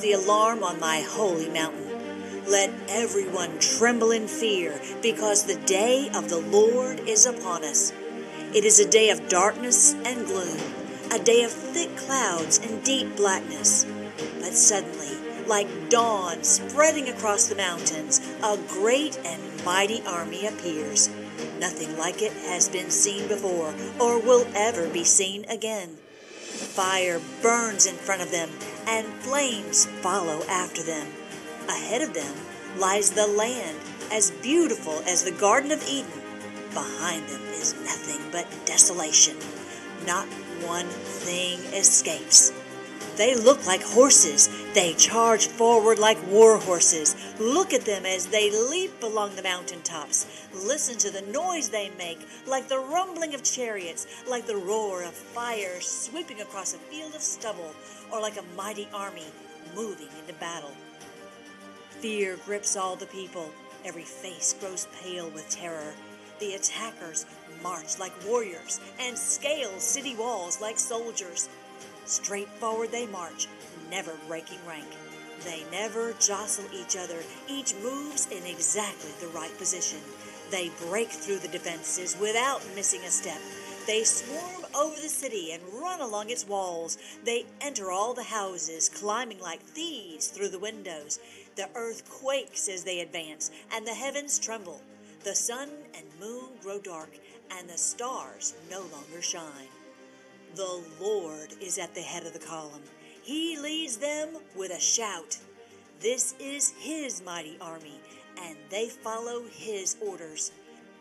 the alarm on my holy mountain. Let everyone tremble in fear, because the day of the Lord is upon us. It is a day of darkness and gloom, a day of thick clouds and deep blackness. But suddenly, like dawn spreading across the mountains, a great and mighty army appears. Nothing like it has been seen before, or will ever be seen again. Fire burns in front of them, and flames follow after them. Ahead of them lies the land, as beautiful as the Garden of Eden. Behind them is nothing but desolation. Not one thing escapes. They look like horses. They charge forward like war horses. Look at them as they leap along the mountaintops. Listen to the noise they make, like the rumbling of chariots, like the roar of fire sweeping across a field of stubble, or like a mighty army moving into battle. Fear grips all the people. Every face grows pale with terror. The attackers march like warriors and scale city walls like soldiers. Straight forward they march, never breaking rank. They never jostle each other. Each moves in exactly the right position. They break through the defenses without missing a step. They swarm over the city and run along its walls. They enter all the houses, climbing like thieves through the windows. The earth quakes as they advance, and the heavens tremble. The sun and moon grow dark, and the stars no longer shine. The Lord is at the head of the column. He leads them with a shout. This is His mighty army, and they follow His orders.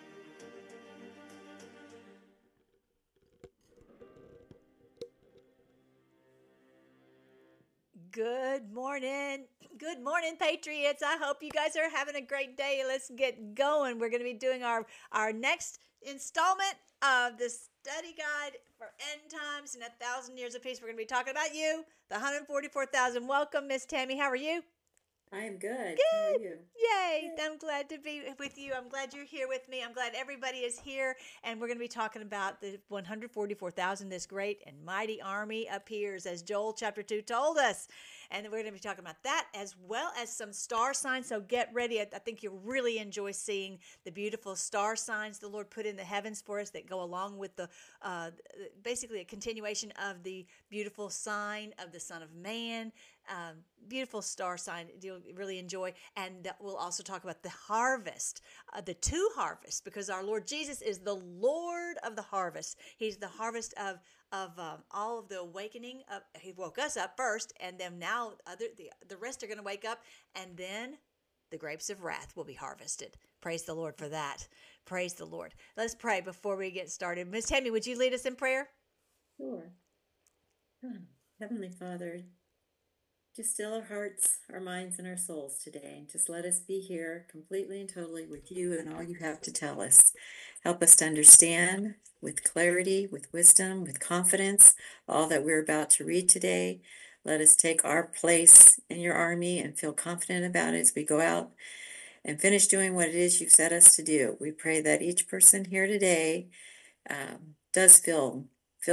Good morning. Good morning, Patriots. I hope you guys are having a great day. Let's get going. We're going to be doing our next installment of the study guide for end times and 1,000 years of peace. We're going to be talking about you, the 144,000. Welcome, Miss Tammy. How are you? I am good. Good. How are you? Yay. I'm glad to be with you. I'm glad you're here with me. I'm glad everybody is here. And we're going to be talking about the 144,000. This great and mighty army appears, as Joel chapter 2 told us. And we're going to be talking about that as well as some star signs. So get ready. I think you'll really enjoy seeing the beautiful star signs the Lord put in the heavens for us that go along with the basically a continuation of the beautiful sign of the Son of Man. Beautiful star sign you'll really enjoy. And we'll also talk about the harvest, the two harvests, because our Lord Jesus is the Lord of the harvest. He's the harvest of all of the awakening. He woke us up first, and then now the rest are going to wake up, and then the grapes of wrath will be harvested. Praise the Lord for that. Praise the Lord. Let's pray before we get started. Miss Tammy, would you lead us in prayer? Sure. Heavenly Father, just still our hearts, our minds, and our souls today. And just let us be here completely and totally with you and all you have to tell us. Help us to understand with clarity, with wisdom, with confidence, all that we're about to read today. Let us take our place in your army and feel confident about it as we go out and finish doing what it is you've set us to do. We pray that each person here today does feel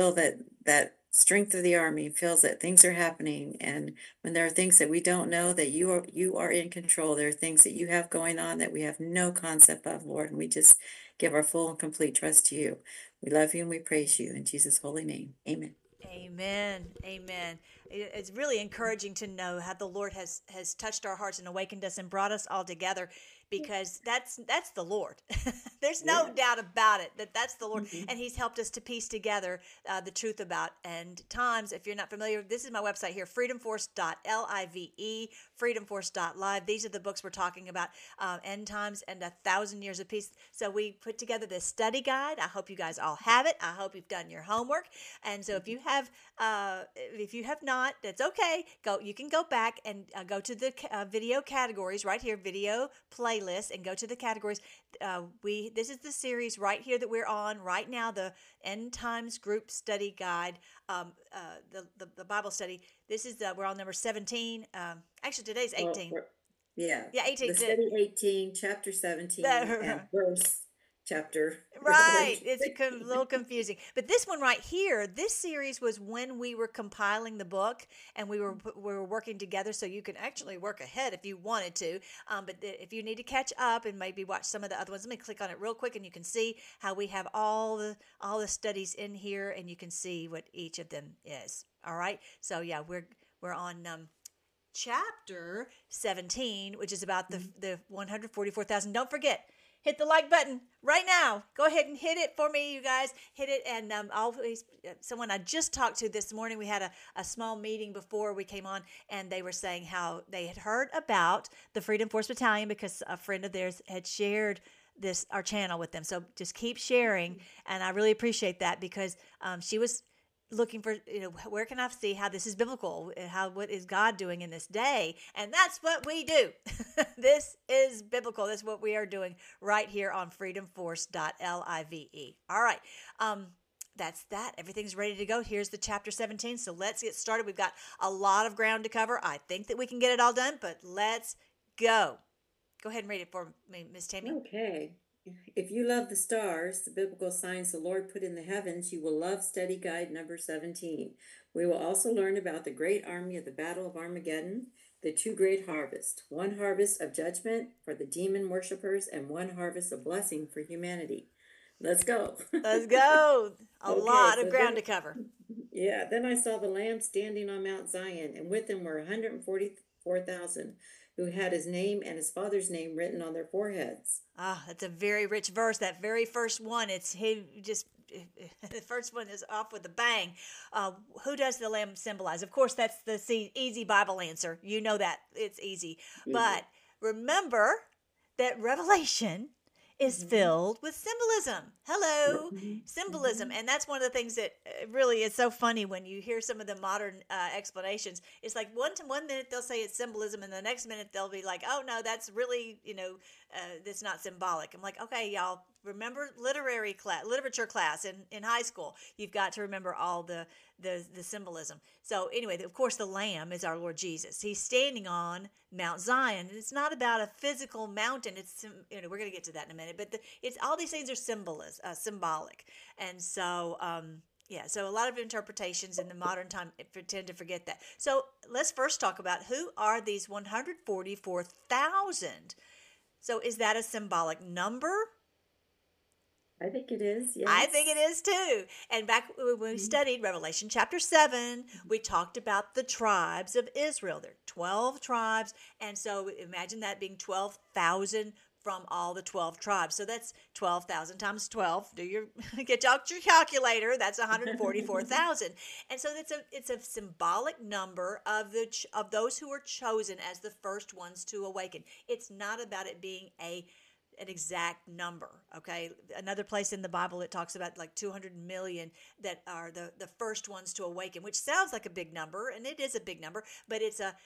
that strength of the army, feels that things are happening, and when there are things that we don't know, that you are in control. There are things that you have going on that we have no concept of, Lord, and we just give our full and complete trust to you. We love you and we praise you in Jesus' holy name. Amen. Amen. Amen. It's really encouraging to know how the Lord has touched our hearts and awakened us and brought us all together, because that's the Lord. There's no doubt about it that's the Lord. Mm-hmm. And He's helped us to piece together the truth about end times. If you're not familiar, this is my website here, freedomforce.live, freedomforce.live. These are the books we're talking about, end times and 1,000 years of peace. So we put together this study guide. I hope you guys all have it. I hope you've done your homework. And so if you have not, that's okay. You can go back and go to the video categories right here, video playlist, and go to the categories. This is the series right here that we're on right now, the End Times Group Study Guide, the Bible study. This is we're on number 17. Actually, today's 18. Yeah, 18. The study 18, chapter 17, and verse chapter. Right. Revelation. It's a little confusing. But this one right here, this series was when we were compiling the book and we were working together, so you can actually work ahead if you wanted to. If you need to catch up and maybe watch some of the other ones, let me click on it real quick and you can see how we have all the studies in here and you can see what each of them is. All right. So yeah, we're on chapter 17, which is about the 144,000. Don't forget, hit the like button right now. Go ahead and hit it for me, you guys. Hit it. And always, someone I just talked to this morning, we had a small meeting before we came on, and they were saying how they had heard about the Freedom Force Battalion because a friend of theirs had shared our channel with them. So just keep sharing, and I really appreciate that because she was looking for, where can I see how this is biblical? What is God doing in this day? And that's what we do. This is biblical. That's what we are doing right here on freedomforce.live. All right. That's that. Everything's ready to go. Here's the chapter 17. So let's get started. We've got a lot of ground to cover. I think that we can get it all done, but let's go. Go ahead and read it for me, Miss Tammy. Okay. If you love the stars, the biblical signs the Lord put in the heavens, you will love study guide number 17. We will also learn about the great army of the Battle of Armageddon, the two great harvests, one harvest of judgment for the demon worshippers and one harvest of blessing for humanity. Let's go. Let's go. A lot of ground to cover. Yeah, then I saw the Lamb standing on Mount Zion, and with him were 144,000 who had his name and his father's name written on their foreheads. Ah, that's a very rich verse. That very first one, the first one is off with a bang. Who does the lamb symbolize? Of course, that's the easy Bible answer. You know that. It's easy. Mm-hmm. But remember that Revelation is filled with symbolism. Hello, symbolism. And that's one of the things that really is so funny when you hear some of the modern explanations. It's like one minute they'll say it's symbolism and the next minute they'll be like, oh no, that's really, that's not symbolic. I'm like, okay, y'all, remember literature class in high school. You've got to remember all the symbolism. So anyway, of course, the Lamb is our Lord Jesus. He's standing on Mount Zion, and it's not about a physical mountain. It's we're going to get to that in a minute, but it's all these things are symbolic, and so so a lot of interpretations in the modern time tend to forget that. So let's first talk about who are these 144,000. So is that a symbolic number? I think it is, yes. I think it is too. And back when we studied Revelation chapter 7, we talked about the tribes of Israel. There are 12 tribes. And so imagine that being 12,000 from all the 12 tribes. So that's 12,000 times 12. Get out your calculator. That's 144,000. And so it's a symbolic number of those who were chosen as the first ones to awaken. It's not about it being an exact number, okay? Another place in the Bible it talks about like 200 million that are the first ones to awaken, which sounds like a big number, and it is a big number, but it's a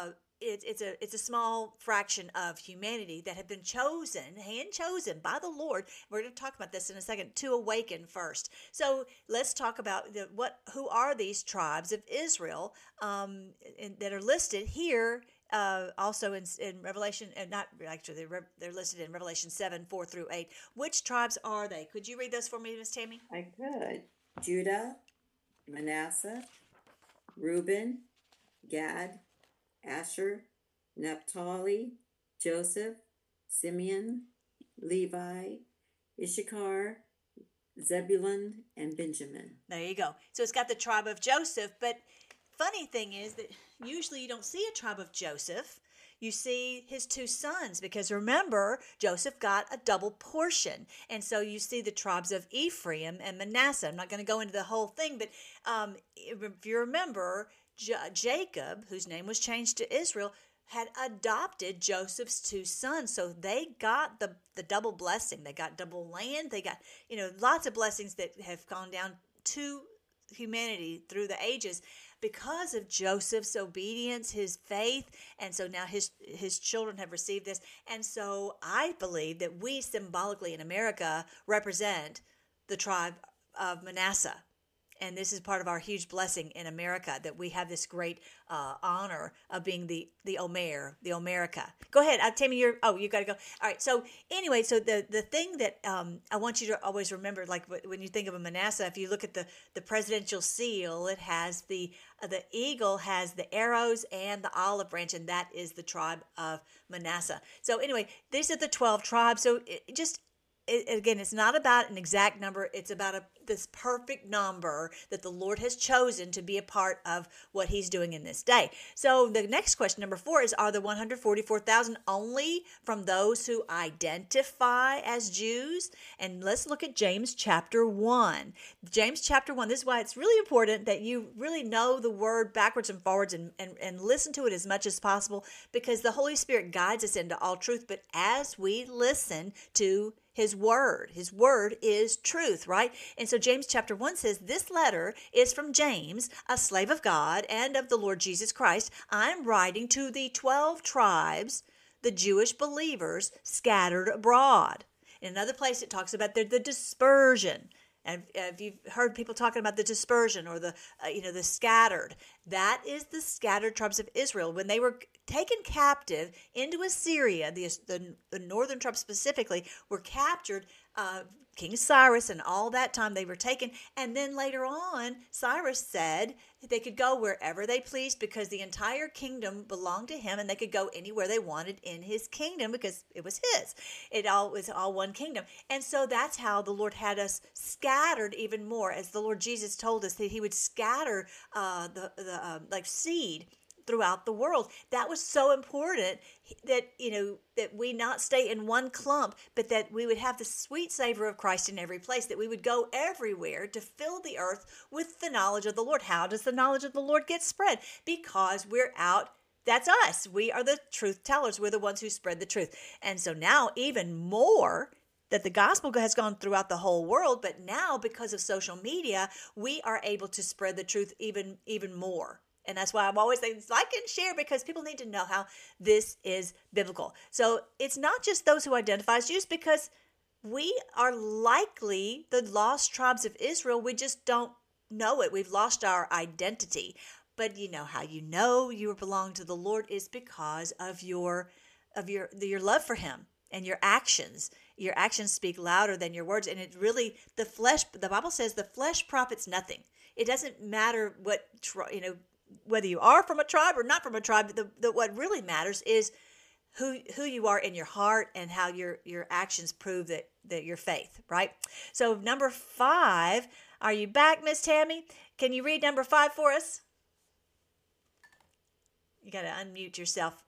small fraction of humanity that have been hand chosen by the Lord. We're going to talk about this in a second, to awaken first. So let's talk about who are these tribes of Israel that are listed here. Also in Revelation, and not actually, they're listed in Revelation 7, 4 through 8. Which tribes are they? Could you read those for me, Miss Tammy? I could. Judah, Manasseh, Reuben, Gad, Asher, Naphtali, Joseph, Simeon, Levi, Issachar, Zebulun, and Benjamin. There you go. So it's got the tribe of Joseph, but funny thing is that usually you don't see a tribe of Joseph. You see his two sons, because remember, Joseph got a double portion. And so you see the tribes of Ephraim and Manasseh. I'm not going to go into the whole thing, but if you remember, Jacob, whose name was changed to Israel, had adopted Joseph's two sons. So they got the double blessing. They got double land. They got, lots of blessings that have gone down to humanity through the ages because of Joseph's obedience, his faith. And so now his children have received this. And so I believe that we symbolically in America represent the tribe of Manasseh. And this is part of our huge blessing in America, that we have this great honor of being the Omer, the Omerica. Go ahead, Tammy. You got to go. All right. So anyway, so the thing that I want you to always remember, like when you think of a Manasseh, if you look at the presidential seal, it has the eagle has the arrows and the olive branch, and that is the tribe of Manasseh. So anyway, these are the 12 tribes. So again, it's not about an exact number. It's about this perfect number that the Lord has chosen to be a part of what he's doing in this day. So the next question, number 4, is, are the 144,000 only from those who identify as Jews? And let's look at James chapter 1. James chapter 1, this is why it's really important that you really know the word backwards and forwards and listen to it as much as possible, because the Holy Spirit guides us into all truth. But as we listen to his word is truth, right? And so James chapter 1 says, this letter is from James, a slave of God and of the Lord Jesus Christ. I'm writing to the 12 tribes, the Jewish believers scattered abroad. In another place, it talks about the dispersion. And if you've heard people talking about the dispersion or the scattered, that is the scattered tribes of Israel. When they were taken captive into Assyria, the northern tribes specifically were captured. King Cyrus and all that time they were taken. And then later on, Cyrus said that they could go wherever they pleased because the entire kingdom belonged to him, and they could go anywhere they wanted in his kingdom because it was his. It was all one kingdom. And so that's how the Lord had us scattered even more, as the Lord Jesus told us that he would scatter like seed throughout the world. That was so important that, that we not stay in one clump, but that we would have the sweet savor of Christ in every place, that we would go everywhere to fill the earth with the knowledge of the Lord. How does the knowledge of the Lord get spread? Because we're out. That's us. We are the truth tellers. We're the ones who spread the truth. And so now even more that the gospel has gone throughout the whole world, but now because of social media, we are able to spread the truth even more. And that's why I'm always saying like and share, because people need to know how this is biblical. So it's not just those who identify as Jews, because we are likely the lost tribes of Israel. We just don't know it. We've lost our identity. But you know how you know you belong to the Lord is because of your love for him and your actions. Your actions speak louder than your words. And it really, the Bible says the flesh profits nothing. It doesn't matter whether you are from a tribe or not from a tribe. What really matters is who you are in your heart and how your actions prove that your faith, right? So number 5, are you back, Miss Tammy? Can you read number 5 for us? You got to unmute yourself.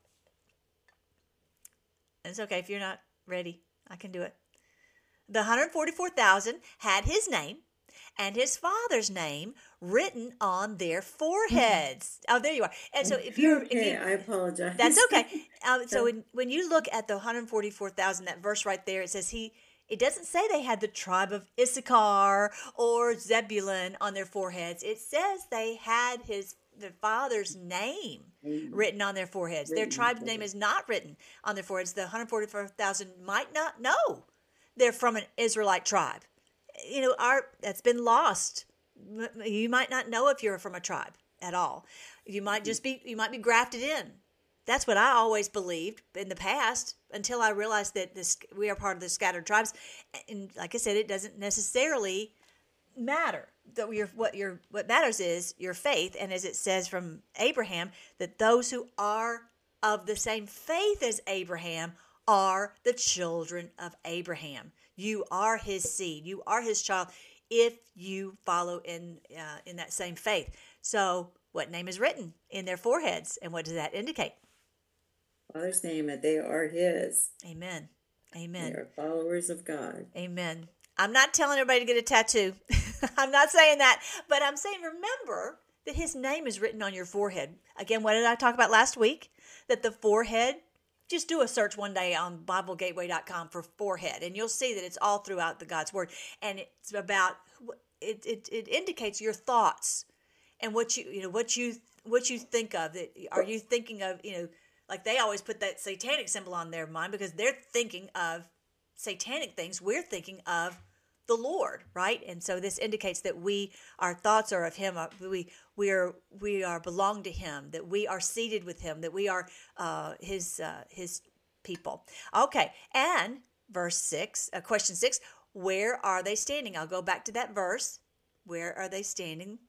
And it's okay if you're not ready. I can do it. The 144,000 had his name and his father's name written on their foreheads. Oh, there you are. And so I apologize. That's okay. So when you look at the 144,000, that verse right there, it says it doesn't say they had the tribe of Issachar or Zebulun on their foreheads. It says they had the father's name written on their foreheads. Their tribe's name is not written on their foreheads. The 144,000 might not know they're from an Israelite tribe. That's been lost. You might not know if you're from a tribe at all. You might be grafted in. That's what I always believed in the past, until I realized that we are part of the scattered tribes. And like I said, it doesn't necessarily matter. What matters is your faith. And as it says from Abraham, that those who are of the same faith as Abraham are the children of Abraham. You are his seed. You are his child if you follow in that same faith. So what name is written in their foreheads, and what does that indicate? Father's name, and they are his. Amen. Amen. They are followers of God. Amen. I'm not telling everybody to get a tattoo. I'm not saying that. But I'm saying remember that his name is written on your forehead. Again, what did I talk about last week? That the forehead, just do a search one day on BibleGateway.com for forehead, and you'll see that it's all throughout the God's Word. And it's about, it indicates your thoughts and what you think of. Are you thinking of, like they always put that satanic symbol on their mind because they're thinking of satanic things. We're thinking of the Lord, right? And so this indicates that our thoughts are of Him. We are belong to Him. That we are seated with Him. That we are His people. Okay, and verse 6, question 6. Where are they standing? I'll go back to that verse. Where are they standing?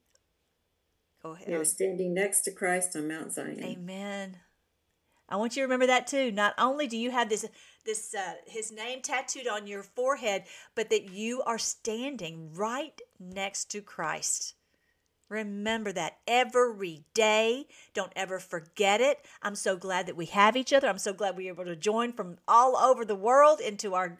Go ahead. They're standing next to Christ on Mount Zion. Amen. I want you to remember that too. Not only do you have this His name tattooed on your forehead, but that you are standing right next to Christ. Remember that every day. Don't ever forget it. I'm so glad that we have each other. I'm so glad we were able to join from all over the world into our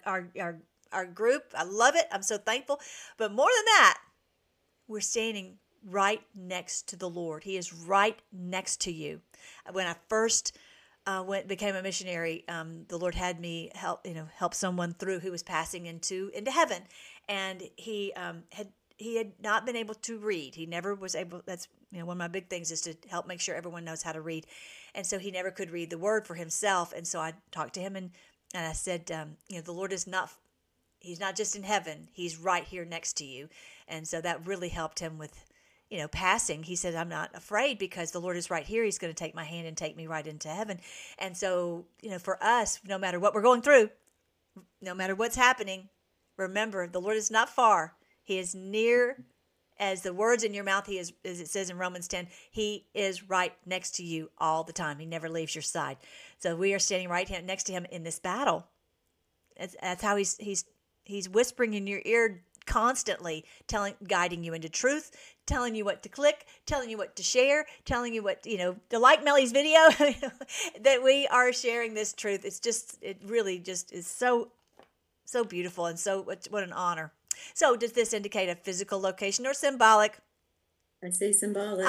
group. I love it. I'm so thankful. But more than that, we're standing right next to the Lord. He is right next to you. When I first became a missionary, the Lord had me help someone through who was passing into heaven, and he had not been able to read. He never was able. That's one of my big things is to help make sure everyone knows how to read, and so he never could read the word for himself. And so I talked to him and I said, the Lord is not. He's not just in heaven. He's right here next to you, and so that really helped him with. Passing. He said, I'm not afraid because the Lord is right here. He's going to take my hand and take me right into heaven. And so, for us, no matter what we're going through, no matter what's happening, remember, the Lord is not far. He is near as the words in your mouth. He is, as it says in Romans 10, He is right next to you all the time. He never leaves your side. So we are standing right next to Him in this battle. That's how He's whispering in your ear constantly, guiding you into truth, telling you what to click, telling you what to share, telling you what, to like Melly's video, that we are sharing this truth. It really just is so beautiful, and so what an honor. So does this indicate a physical location or symbolic? I say symbolic.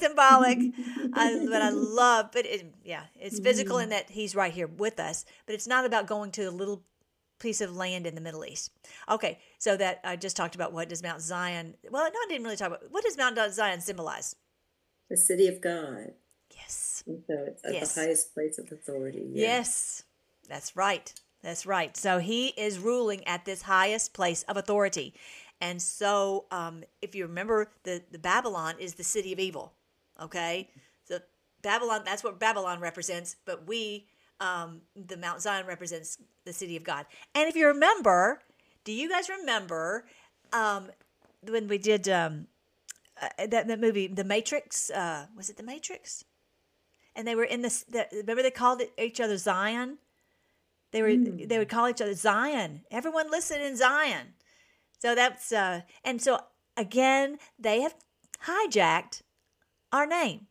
But I love, it's physical in that He's right here with us, but it's not about going to a little piece of land in the Middle East. Okay, so that I just talked about what does Mount Zion, I didn't really talk about, what does Mount Zion symbolize? The city of God. Yes. And so it's at the highest place of authority. Yeah. Yes, that's right. That's right. So He is ruling at this highest place of authority. And so if you remember, the Babylon is the city of evil. Okay? So Babylon, that's what Babylon represents, but the Mount Zion represents the city of God. And if you remember, do you guys remember when we did that movie, The Matrix? Was it The Matrix? And they were in remember they called each other Zion? They would call each other Zion. Everyone listen in Zion. So that's, and so again, they have hijacked our name.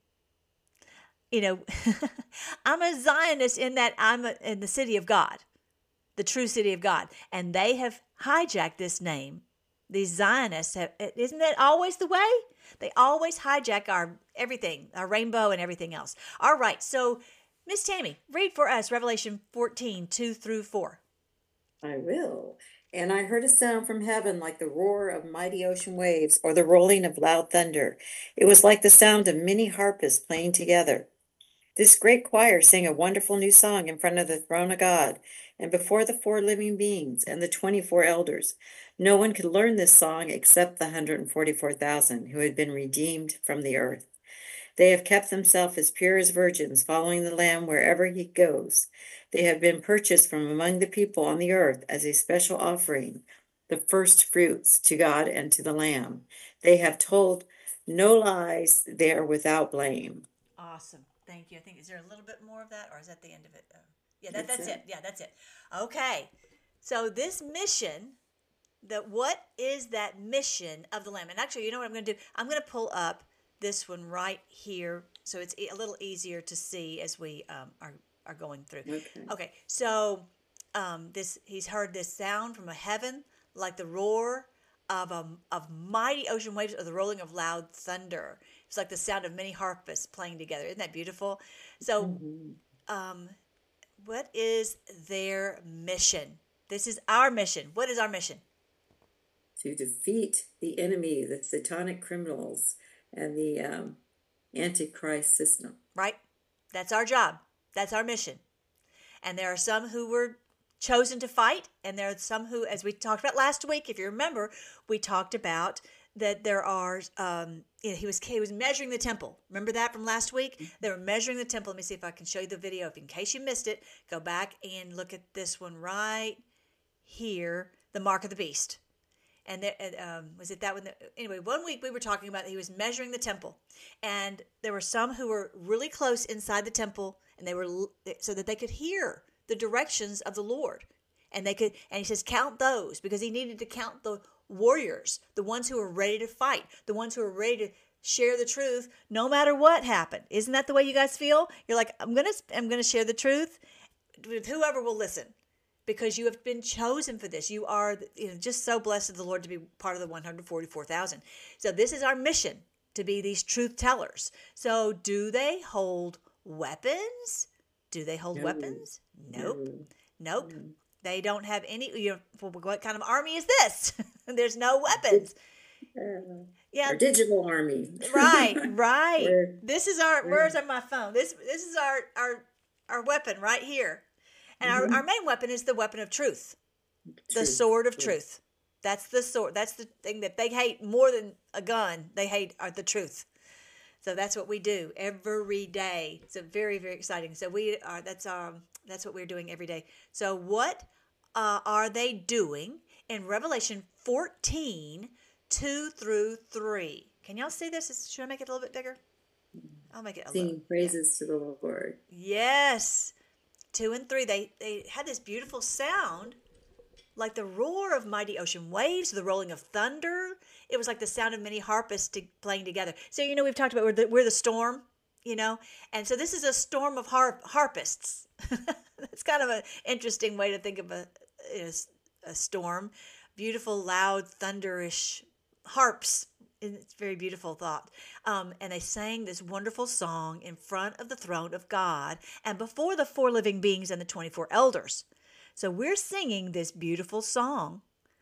I'm a Zionist in that I'm in the city of God, the true city of God. And they have hijacked this name. These Zionists isn't that always the way? They always hijack our everything, our rainbow and everything else. All right. So Miss Tammy, read for us Revelation 14, 2-4. I will. And I heard a sound from heaven like the roar of mighty ocean waves or the rolling of loud thunder. It was like the sound of many harpists playing together. This great choir sang a wonderful new song in front of the throne of God and before the 4 living beings and the 24 elders. No one could learn this song except the 144,000 who had been redeemed from the earth. They have kept themselves as pure as virgins, following the Lamb wherever He goes. They have been purchased from among the people on the earth as a special offering, the first fruits to God and to the Lamb. They have told no lies. They are without blame. Awesome. Thank you. I think, is there a little bit more of that, or is that the end of it? That's it. Yeah, that's it. Okay. So this mission, what is that mission of the Lamb? And actually, you know what I'm going to do? I'm going to pull up this one right here so it's a little easier to see as we are going through. Okay. So he's heard this sound from a heaven like the roar of mighty ocean waves or the rolling of loud thunder. It's like the sound of many harpists playing together. Isn't that beautiful? So what is their mission? This is our mission. What is our mission? To defeat the enemy, the satanic criminals, and the Antichrist system. Right? That's our job. That's our mission. And there are some who were chosen to fight, and there are some who, as we talked about last week, if you remember, we talked about that there are, he was measuring the temple. Remember that from last week? They were measuring the temple. Let me see if I can show you the video. If in case you missed it, go back and look at this one right here, the mark of the beast. And was it that one? Anyway, 1 week we were talking about he was measuring the temple, and there were some who were really close inside the temple, and they were so that they could hear the directions of the Lord, and he says count those, because he needed to count the warriors, the ones who are ready to fight, the ones who are ready to share the truth, no matter what happened. Isn't that the way you guys feel? You're like, I'm gonna share the truth with whoever will listen, because you have been chosen for this. You are just so blessed of the Lord to be part of the 144,000. So this is our mission, to be these truth tellers. So do they hold weapons? Do they hold weapons? Nope. Nope. They don't have any. What kind of army is this? There's no weapons. Yeah, our digital army. Right. This is our. Where's my phone? This is our weapon right here. And our main weapon is the weapon of truth. The sword of truth. That's the sword. That's the thing that they hate more than a gun. They hate the truth. So that's what we do every day. So very, very exciting. So that's what we're doing every day. So what are they doing in Revelation 14, 2 through 3? Can y'all see this? Should I make it a little bit bigger? I'll make it a little. Singing praises to the Lord. Yes. 2 and 3, they had this beautiful sound, like the roar of mighty ocean waves, the rolling of thunder. It was like the sound of many harpists playing together. So, we've talked about we're the storm, and so this is a storm of harpists. That's kind of an interesting way to think of a storm. Beautiful, loud, thunderish harps. It's a very beautiful thought. And they sang this wonderful song in front of the throne of God and before the 4 living beings and the 24 elders. So we're singing this beautiful song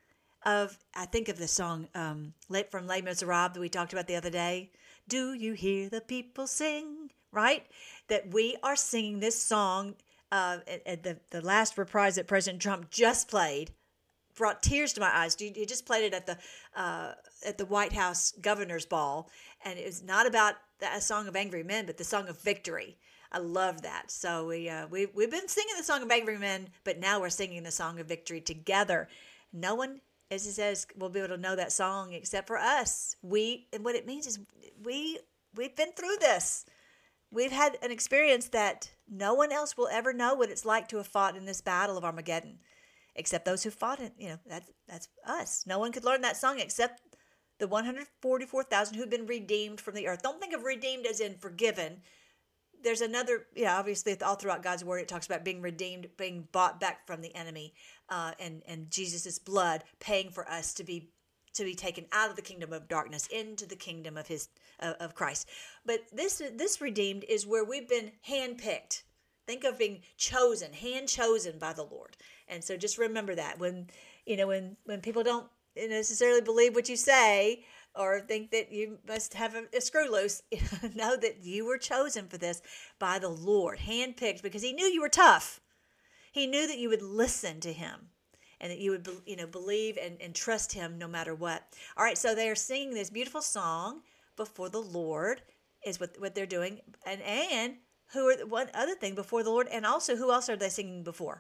I think of the song from Les Miserables that we talked about the other day. Do you hear the people sing? Right? That we are singing this song at the last reprise that President Trump just played. Brought tears to my eyes. He just played it at the White House Governor's Ball, and it was not about a song of angry men, but the song of victory. I love that. So we've been singing the song of angry men, but now we're singing the song of victory together. No one, as it says, will be able to know that song except for us. And what it means is we've been through this. We've had an experience that no one else will ever know what it's like to have fought in this battle of Armageddon. Except those who fought it, that's us. No one could learn that song except the 144,000 who've been redeemed from the earth. Don't think of redeemed as in forgiven. There's another, obviously all throughout God's word, it talks about being redeemed, being bought back from the enemy, and Jesus' blood paying for us to be taken out of the kingdom of darkness into the kingdom of Christ. But this redeemed is where we've been handpicked. Think of being chosen, hand chosen by the Lord. And so just remember that when people don't necessarily believe what you say or think that you must have a screw loose, know that you were chosen for this by the Lord, handpicked, because he knew you were tough. He knew that you would listen to him and that you would, believe and trust him no matter what. All right. So they're singing this beautiful song before the Lord is what they're doing. And one other thing before the Lord, and also who else are they singing before?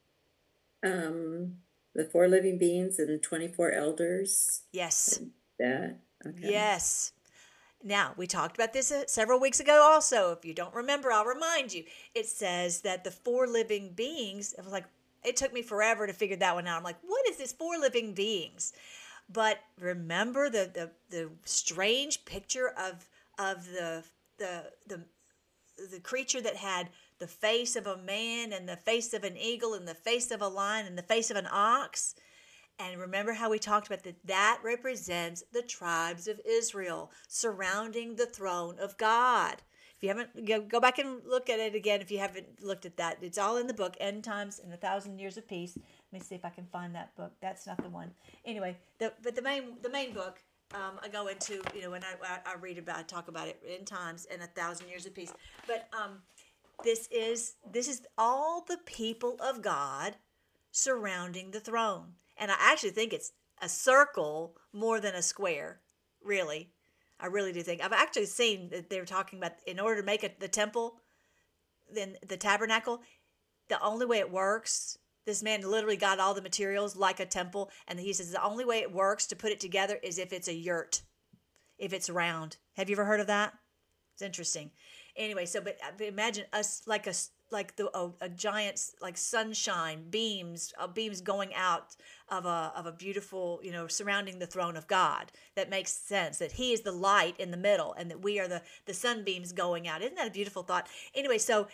The 4 living beings and the 24 elders. Yes. That. Okay. Yes. Now, we talked about this several weeks ago also. If you don't remember, I'll remind you. It says that the 4 living beings, it took me forever to figure that one out. I'm like, what is this 4 living beings? But remember the strange picture of the creature that had the face of a man and the face of an eagle and the face of a lion and the face of an ox. And remember how we talked about that represents the tribes of Israel surrounding the throne of God. If you haven't, go back and look at it again if you haven't looked at that. It's all in the book, End Times and 1,000 Years of Peace. Let me see if I can find that book. That's not the one. Anyway, but the main book, I go into, when I talk about it, End Times and 1,000 Years of Peace. But this is all the people of God surrounding the throne. And I actually think it's a circle more than a square, really. I really do think. I've actually seen that they were talking about in order to make it the temple, then the tabernacle, the only way it works, this man literally got all the materials like a temple, and he says the only way it works to put it together is if it's a yurt, if it's round. Have you ever heard of that? It's interesting. Anyway, so but imagine us like a giant like sunshine beams going out of a beautiful, surrounding the throne of God. That makes sense, that he is the light in the middle and that we are the sunbeams going out. Isn't that a beautiful thought? Anyway, so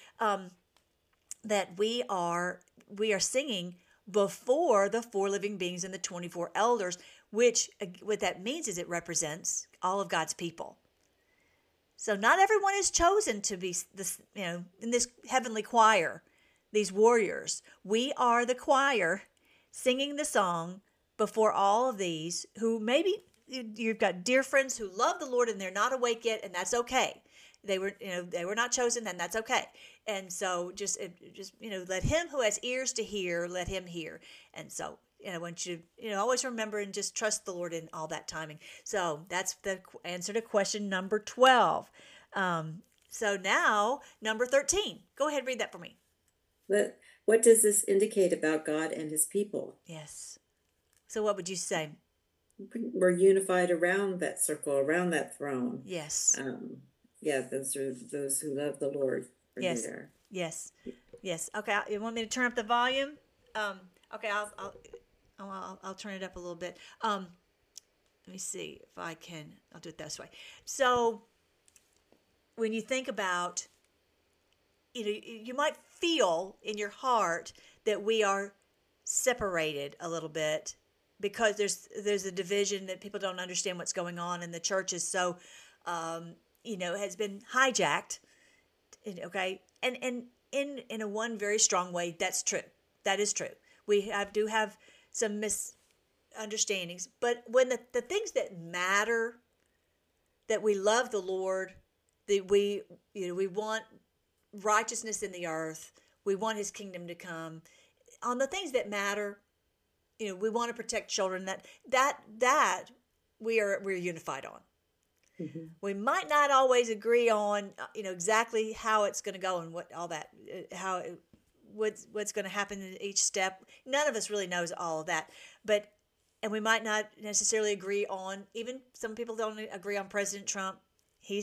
that we are singing before the four living beings and the 24 elders, which what that means is it represents all of God's people. So not everyone is chosen to be this, in this heavenly choir, these warriors. We are the choir singing the song before all of these who maybe you've got dear friends who love the Lord and they're not awake yet, and that's okay. They were not chosen, and that's okay. And so just let him who has ears to hear, let him hear. And so I want you to, always remember and just trust the Lord in all that timing. So that's the answer to question number 12. So now, number 13. Go ahead and read that for me. What does this indicate about God and his people? Yes. So what would you say? We're unified around that circle, around that throne. Yes. Those are those who love the Lord. Yes. There. Yes. Yes. Okay. You want me to turn up the volume? Okay. I'll turn it up a little bit. Let me see if I can. I'll do it this way. So when you think about, you might feel in your heart that we are separated a little bit because there's a division, that people don't understand what's going on, and the church is so, has been hijacked. Okay, and in a one very strong way, that's true. That is true. We do have some misunderstandings, but when the things that matter, that we love the Lord, that we want righteousness in the earth, we want his kingdom to come, on the things that matter, we want to protect children, that we're unified on. Mm-hmm. We might not always agree on, exactly how it's going to go and what all that, what's going to happen in each step. None of us really knows all of that, and we might not necessarily agree on, even some people don't agree on President Trump. He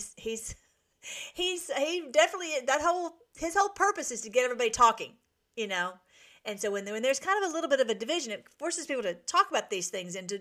definitely, his whole purpose is to get everybody talking, And so when there's kind of a little bit of a division, it forces people to talk about these things and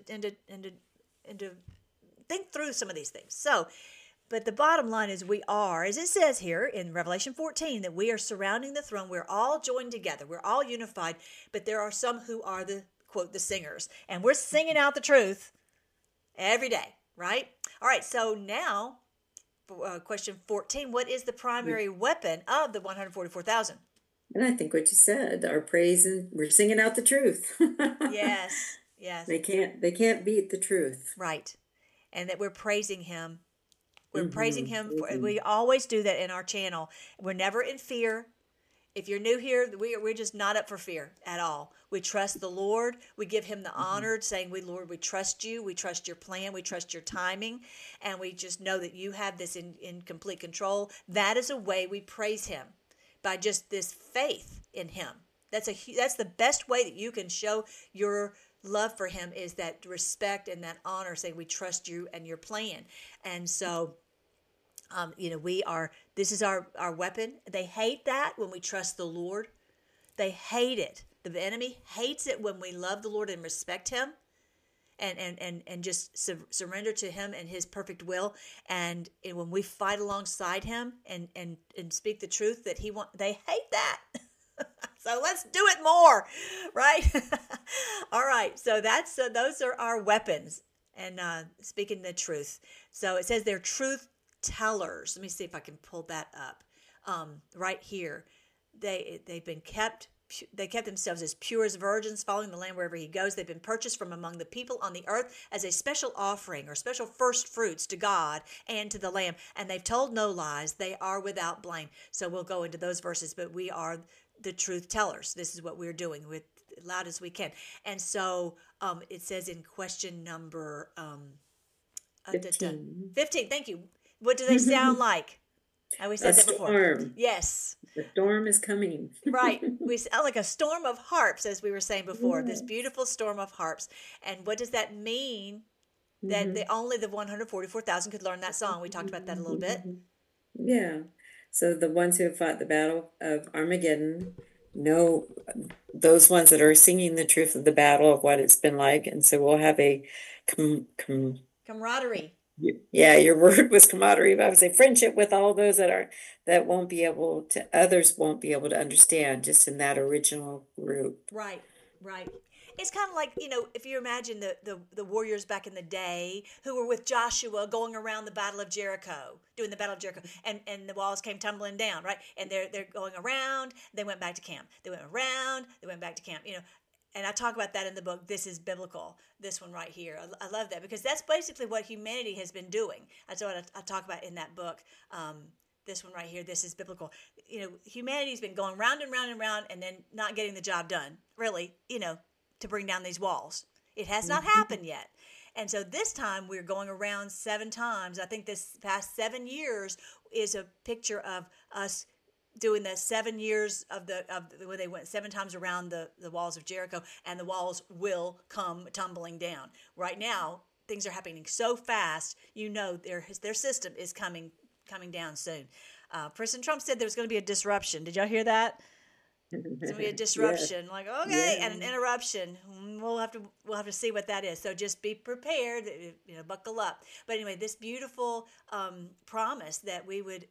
to think through some of these things. So, but the bottom line is we are, as it says here in Revelation 14, that we are surrounding the throne. We're all joined together. We're all unified. But there are some who are the, quote, the singers. And we're singing out the truth every day, right? All right, so now, question 14, what is the primary weapon of the 144,000? And I think what you said, our praise, and we're singing out the truth. Yes, yes. They can't beat the truth. Right. And that we're praising him. We're praising him. We always do that in our channel. We're never in fear. If you're new here, we're just not up for fear at all. We trust the Lord. We give him the honor, saying, Lord, we trust you. We trust your plan. We trust your timing. And we just know that you have this in complete control. That is a way we praise him, by just this faith in him. That's the best way that you can show your love for him, is that respect and that honor, saying we trust you and your plan. And so, this is our weapon. They hate that when we trust the Lord. They hate it. The enemy hates it when we love the Lord and respect him and just surrender to him and his perfect will. And when we fight alongside him and speak the truth that they hate that. So let's do it more, right? All right. So those are our weapons, and speaking the truth. So it says they're truth tellers. Let me see if I can pull that up. Right here, they've been kept. They kept themselves as pure as virgins, following the Lamb wherever he goes. They've been purchased from among the people on the earth as a special offering or special first fruits to God and to the Lamb. And they've told no lies. They are without blame. So we'll go into those verses, but we are the truth tellers. This is what we're doing with loud as we can. And so it says in question number 15. 15. Thank you. What do they sound like? We A said that before. storm. Yes. The storm is coming. Right. We sound like a storm of harps, as we were saying before, this Yes. beautiful storm of harps. And what does that mean? That Mhm. only the 144,000 could learn that song. We talked about that a little bit. Yeah. So the ones who have fought the battle of Armageddon know those ones that are singing the truth of the battle of what it's been like. And so we'll have a Camaraderie. yeah, your word was camaraderie, but I would say friendship with all those that won't be able to, others won't be able to understand just in that original group. Right, right. It's kind of like, if you imagine the warriors back in the day who were with Joshua going around the Battle of Jericho, doing the Battle of Jericho, and the walls came tumbling down, right? And they're going around, they went back to camp. They went around, they went back to camp, And I talk about that in the book, This is Biblical, this one right here. I love that because that's basically what humanity has been doing. That's what I talk about in that book. This one right here, This is Biblical. Humanity's been going round and round and round and then not getting the job done, really, to bring down these walls. It has not happened yet. And so this time we're going around 7 times. I think this past 7 years is a picture of us doing the 7 years of when they went 7 times around the walls of Jericho, and the walls will come tumbling down. Right now, things are happening so fast, their system is coming down soon. President Trump said there was going to be a disruption. Did y'all hear that? It's going to be a disruption. Yes. Like, okay, Yeah. and an interruption. We'll have to see what that is. So just be prepared. Buckle up. But anyway, this beautiful promise that we would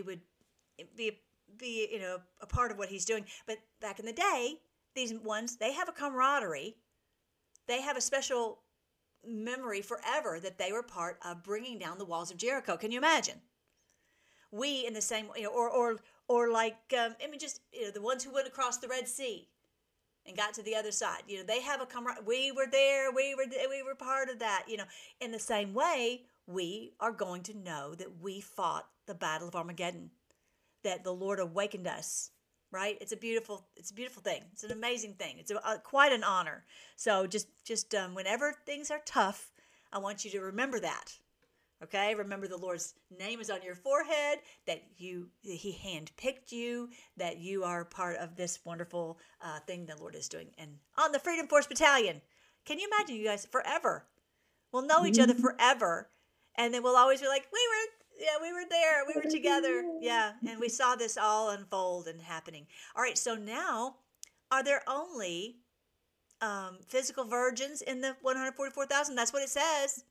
be a part of what he's doing. But back in the day, these ones, they have a camaraderie. They have a special memory forever that they were part of bringing down the walls of Jericho. Can you imagine? We in the same, or like, just the ones who went across the Red Sea and got to the other side. They have a camaraderie. We were there. We were part of that. In the same way, we are going to know that we fought the Battle of Armageddon. That the Lord awakened us, right? It's a beautiful thing. It's an amazing thing. It's quite an honor. So just whenever things are tough, I want you to remember that. Okay? Remember the Lord's name is on your forehead, that He handpicked you, that you are part of this wonderful thing the Lord is doing. And on the Freedom Force Battalion, can you imagine you guys forever? We'll know each other forever, and then we'll always be like, we were there. We were together. Yeah. And we saw this all unfold and happening. All right. So now, are there only physical virgins in the 144,000? That's what it says.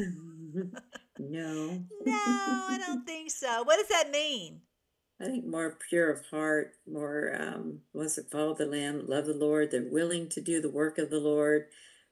No. No, I don't think so. What does that mean? I think more pure of heart, more ones that follow the Lamb, love the Lord. They're willing to do the work of the Lord.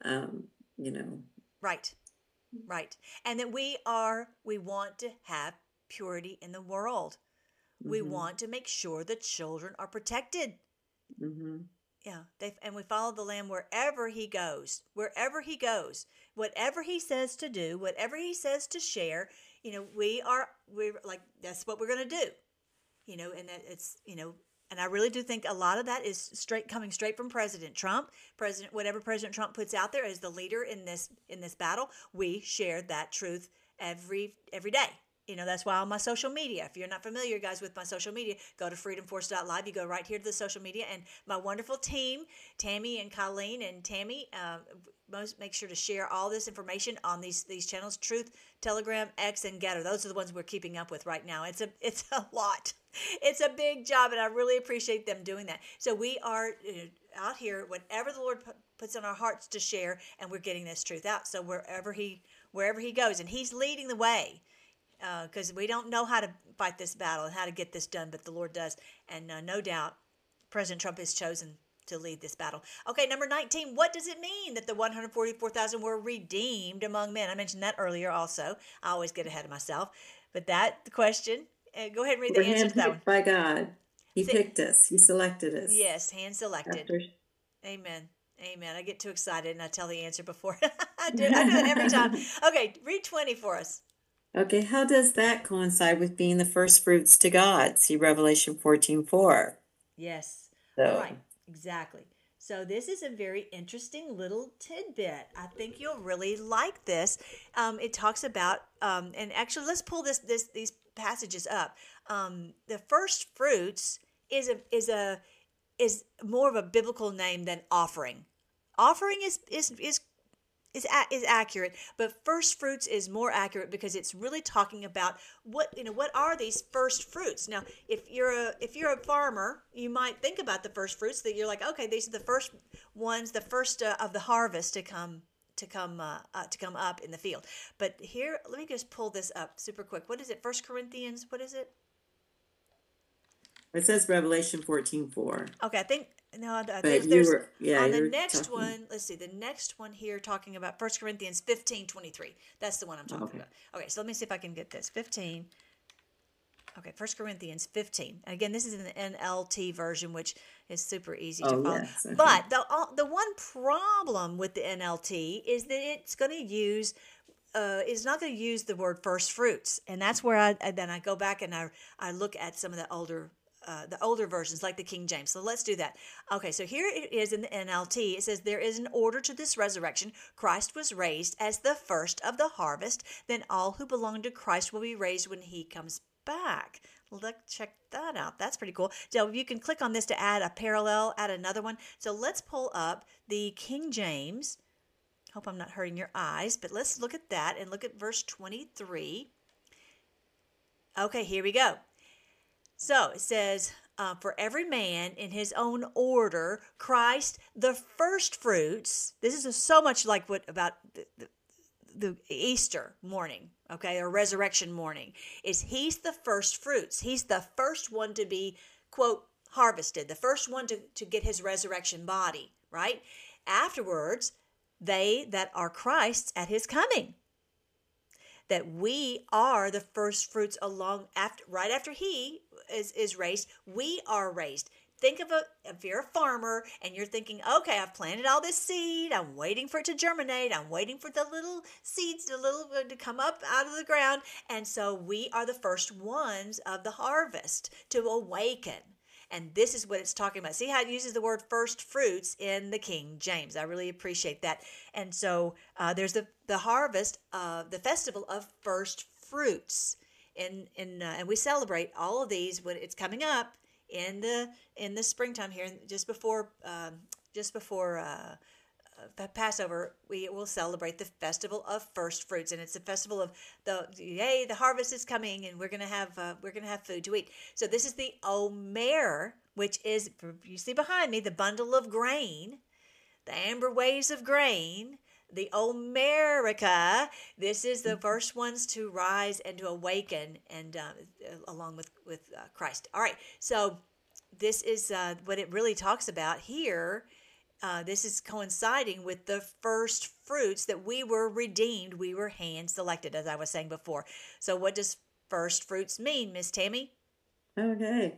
Right. Right. And that we want to have purity in the world. We want to make sure the children are protected. Yeah. And we follow the Lamb wherever he goes, whatever he says to do, whatever he says to share, we're like, that's what we're going to do, and that it's, and I really do think a lot of that is coming straight from President Trump. Whatever President Trump puts out there as the leader in this battle, we share that truth every day. That's why on my social media, if you're not familiar, guys, with my social media, go to freedomforce.live. You go right here to the social media, and my wonderful team, Tammy and Colleen and Tammy, make sure to share all this information on these channels: Truth, Telegram, X, and Getter. Those are the ones we're keeping up with right now. It's a lot. It's a big job, and I really appreciate them doing that. So we are out here, whatever the Lord puts on our hearts to share, and we're getting this truth out. So wherever he goes, and he's leading the way. Because we don't know how to fight this battle and how to get this done, but the Lord does. And no doubt, President Trump has chosen to lead this battle. Okay, number 19, what does it mean that the 144,000 were redeemed among men? I mentioned that earlier also. I always get ahead of myself. But the question, go ahead and read the answer to that one. By God. He picked us. He selected us. Yes, hand-selected. Amen. Amen. I get too excited and I tell the answer before. I do that every time. Okay, read 20 for us. Okay, how does that coincide with being the first fruits to God? See Revelation 14:4. Yes. So. All right, exactly. So this is a very interesting little tidbit. I think you'll really like this. It talks about, and actually, let's pull these passages up. The first fruits is more of a biblical name than offering. Offering is accurate, but first fruits is more accurate because it's really talking about what are these first fruits. Now, if you're a farmer, you might think about the first fruits, that you're like, okay, these are the first ones, the first of the harvest to come up in the field. But here, let me just pull this up super quick. What is it? 1 Corinthians, what is it? It says Revelation 14:4. Okay, I think no. But There's on the you're next talking. one. Let's see, the next one here talking about 1 Corinthians 15:23. That's the one I'm talking Okay. about. Okay, so let me see if I can get this 15. Okay, 1 Corinthians 15. Again, this is in the NLT version, which is super easy to Oh, follow. yes. Okay. But the one problem with the NLT is that it's going to use. Is not going to use the word first fruits, and that's where I go back and I look at some of the older versions, like the King James. So let's do that. Okay, so here it is in the NLT. It says, there is an order to this resurrection. Christ was raised as the first of the harvest. Then all who belong to Christ will be raised when he comes back. Let's check that out. That's pretty cool. So you can click on this to add a parallel, add another one. So let's pull up the King James. Hope I'm not hurting your eyes, but let's look at that and look at verse 23. Okay, here we go. So it says, for every man in his own order, Christ the first fruits. This is so much like what about the Easter morning, okay, or resurrection morning, is he's the first fruits. He's the first one to be, quote, harvested, the first one to get his resurrection body, right? Afterwards, they that are Christ's at his coming. That we are the first fruits right after he is raised, we are raised. Think of if you're a farmer and you're thinking, okay, I've planted all this seed, I'm waiting for it to germinate, I'm waiting for the little seeds to come up out of the ground, and so we are the first ones of the harvest to awaken. And this is what it's talking about. See how it uses the word first fruits in the King James. I really appreciate that. And so there's the harvest, the festival of first fruits. And we celebrate all of these when it's coming up in the springtime here, just before Passover. We will celebrate the festival of first fruits, and it's a festival of the harvest is coming, and we're gonna have food to eat. So this is the Omer, which is, you see behind me, the bundle of grain, the amber waves of grain. The Omerica, this is the first ones to rise and to awaken, and along with Christ. All right, so this is what it really talks about here. This is coinciding with the first fruits that we were redeemed, we were hand selected, as I was saying before. So what does first fruits mean, Miss Tammy? Okay.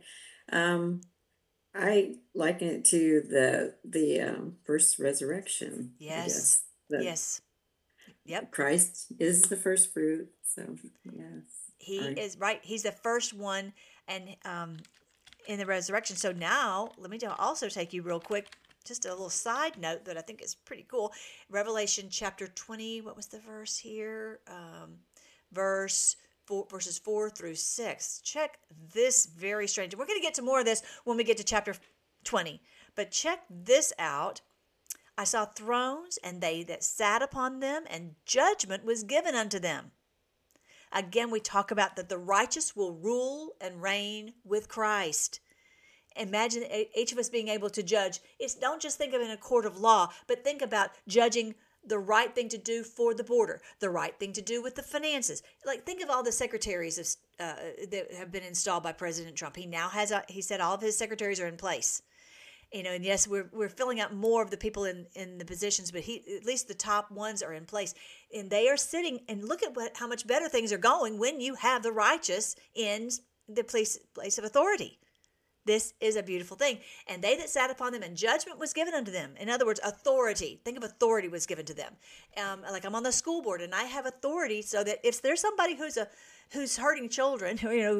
I liken it to the first resurrection. I Yes. guess. Yes. Yep. Christ is the first fruit. So yes. He is right. He's the first one, and in the resurrection. So now, let me also take you real quick, just a little side note that I think is pretty cool. Revelation chapter 20. What was the verse here? Verses 4 through 6. Check this very strange. We're going to get to more of this when we get to chapter 20. But check this out. I saw thrones, and they that sat upon them, and judgment was given unto them. Again, we talk about that the righteous will rule and reign with Christ. Imagine each of us being able to judge. Don't just think of it in a court of law, but think about judging the right thing to do for the border, the right thing to do with the finances. Like, think of all the secretaries that have been installed by President Trump. He now he said all of his secretaries are in place. And yes, we're filling out more of the people in the positions, but at least the top ones are in place, and they are sitting. And look at how much better things are going when you have the righteous in the place of authority. This is a beautiful thing. And they that sat upon them, and judgment was given unto them. In other words, authority. Think of authority was given to them. Like, I'm on the school board, and I have authority, so that if there's somebody who's who's hurting children.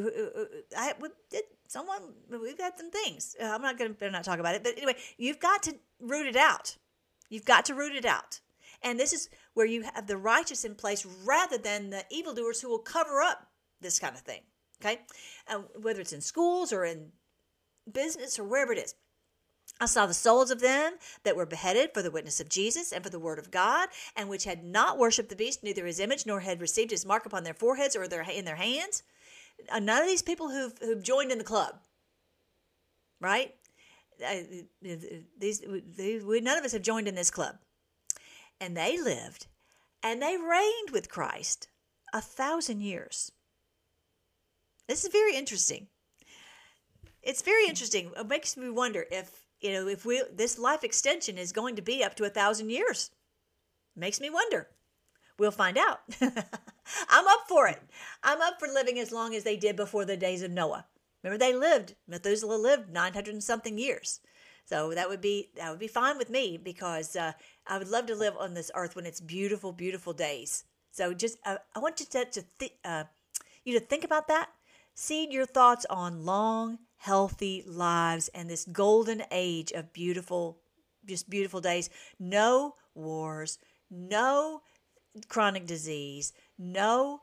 We've got some things. Better not talk about it. But anyway, you've got to root it out. You've got to root it out. And this is where you have the righteous in place rather than the evildoers who will cover up this kind of thing. Okay? Whether it's in schools or in business or wherever it is. I saw the souls of them that were beheaded for the witness of Jesus and for the word of God, and which had not worshipped the beast, neither his image, nor had received his mark upon their foreheads or in their hands. None of these people who've joined in the club, right? None of us have joined in this club. And they lived, and they reigned with Christ 1,000 years. This is very interesting. It's very interesting. It makes me wonder if this life extension is going to be up to 1,000 years. Makes me wonder. We'll find out. I'm up for it. I'm up for living as long as they did before the days of Noah. Remember, Methuselah lived 900 and something years. So that would be fine with me, because I would love to live on this earth when it's beautiful, beautiful days. So just I want you to think about that. Seed your thoughts on long, healthy lives and this golden age of beautiful days. No wars, no chronic disease, no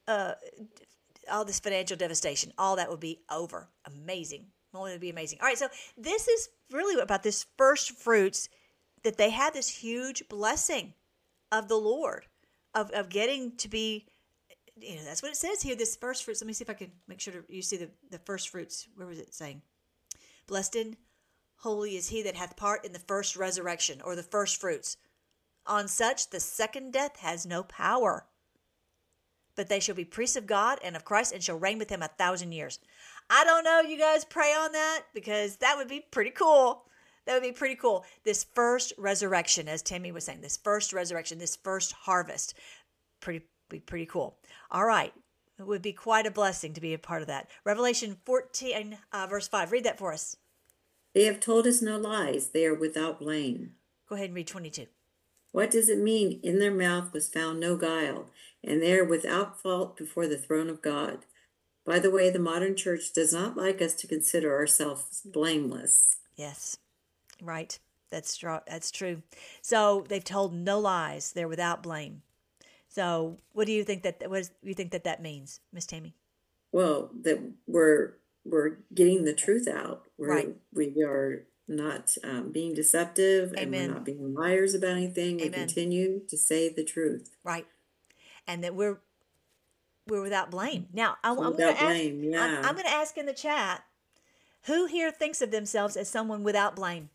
all this financial devastation. All that would be over. Amazing. Well, it would be amazing. All right, so this is really about this first fruits, that they had this huge blessing of the Lord, of getting to be, that's what it says here, this first fruits. Let me see if I can make sure you see the first fruits. Where was it saying? Blessed and holy is he that hath part in the first resurrection, or the first fruits. On such the second death has no power. But they shall be priests of God and of Christ, and shall reign with him 1,000 years. I don't know, you guys pray on that, because that would be pretty cool. That would be pretty cool. This first resurrection, as Tammy was saying, this first resurrection, this first harvest, pretty cool. All right. It would be quite a blessing to be a part of that. Revelation 14, verse 5. Read that for us. They have told us no lies. They are without blame. Go ahead and read 22. What does it mean? In their mouth was found no guile, and they are without fault before the throne of God. By the way, the modern church does not like us to consider ourselves blameless. Yes, right. That's true. So they've told no lies. They're without blame. So what do you think that means, Miss Tammy? Well, that we're getting the truth out. Right. We are not being deceptive. Amen. And we're not being liars about anything. Amen. We continue to say the truth. Right. And that we're without blame. Now, I'm going to ask in the chat, who here thinks of themselves as someone without blame?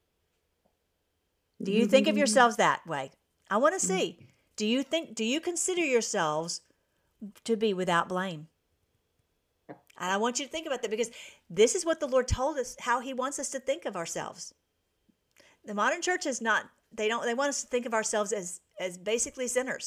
Do you think of yourselves that way? I want to see. Do you consider yourselves to be without blame? And I want you to think about that, because this is what the Lord told us, how he wants us to think of ourselves. The modern church is not, they want us to think of ourselves as basically sinners.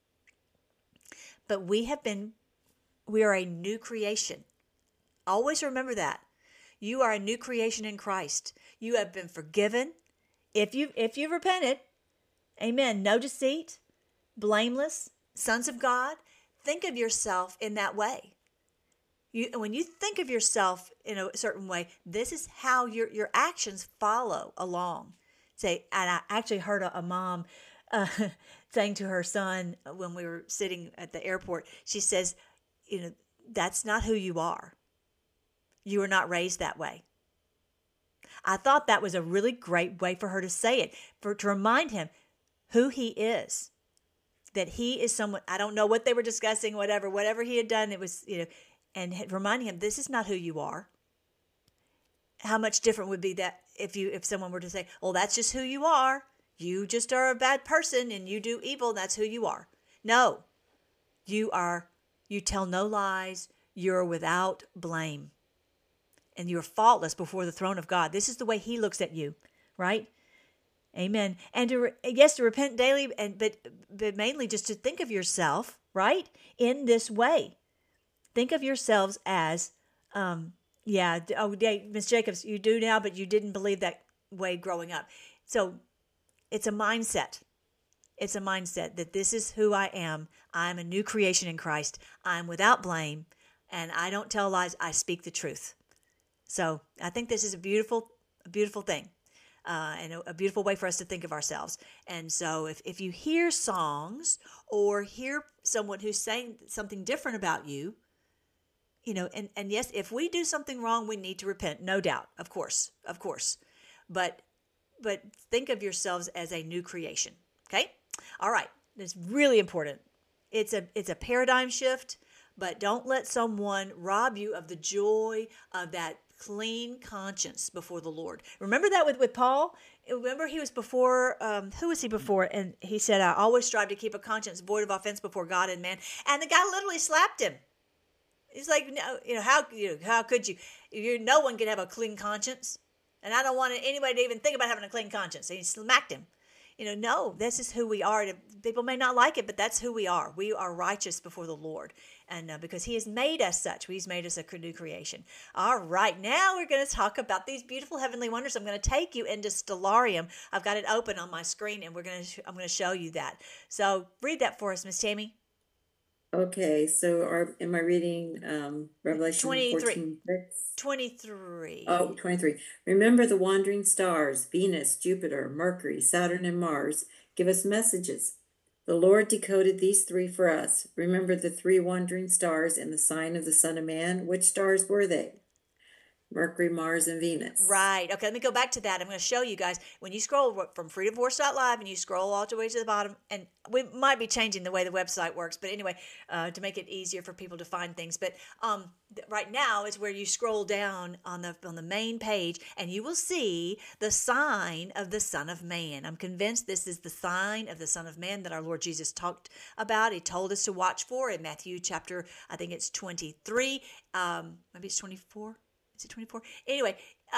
But we are a new creation. Always remember that. You are a new creation in Christ. You have been forgiven. If you repented, amen, no deceit, blameless, sons of God. Think of yourself in that way. When you think of yourself in a certain way, this is how your actions follow along. And I actually heard a mom saying to her son when we were sitting at the airport, she says, that's not who you are. You were not raised that way. I thought that was a really great way for her to say it, to remind him who he is. That he is someone, I don't know what they were discussing, whatever he had done, it was, and reminding him, this is not who you are. How much different would be that if someone were to say, well, that's just who you are. You just are a bad person and you do evil. That's who you are. No, you tell no lies. You're without blame. And you're faultless before the throne of God. This is the way he looks at you, right? Amen. And to repent daily, but mainly just to think of yourself, right, in this way. Think of yourselves as, Miss Jacobs, you do now, but you didn't believe that way growing up. So it's a mindset. It's a mindset that this is who I am. I'm a new creation in Christ. I'm without blame, and I don't tell lies. I speak the truth. So I think this is a beautiful thing, and a beautiful way for us to think of ourselves. And so if you hear songs or hear someone who's saying something different about you, and yes, if we do something wrong, we need to repent, no doubt, of course. But think of yourselves as a new creation, okay? All right, that's really important. It's a paradigm shift, but don't let someone rob you of the joy of that clean conscience before the Lord. Remember that with Paul? Remember he was before, who was he before? And he said, I always strive to keep a conscience void of offense before God and man. And the guy literally slapped him. He's like, no, how could you? No one can have a clean conscience. And I don't want anybody to even think about having a clean conscience. And he smacked him. No, this is who we are. People may not like it, but that's who we are. We are righteous before the Lord. And because he has made us such, he's made us a new creation. All right, now we're going to talk about these beautiful heavenly wonders. I'm going to take you into Stellarium. I've got it open on my screen, and I'm going to show you that. So read that for us, Miss Tammy. Okay, so am I reading Revelation 23. 14:6? 23. Oh, 23. Remember the wandering stars, Venus, Jupiter, Mercury, Saturn, and Mars, give us messages. The Lord decoded these three for us. Remember the three wandering stars and the sign of the Son of Man? Which stars were they? Mercury, Mars, and Venus. Right. Okay, let me go back to that. I'm going to show you guys. When you scroll from freedomforce.live and you scroll all the way to the bottom, and we might be changing the way the website works, but anyway, to make it easier for people to find things. But right now is where you scroll down on the main page, and you will see the sign of the Son of Man. I'm convinced this is the sign of the Son of Man that our Lord Jesus talked about. He told us to watch for in Matthew chapter, I think it's 23, maybe it's 24. Is it 24? Anyway,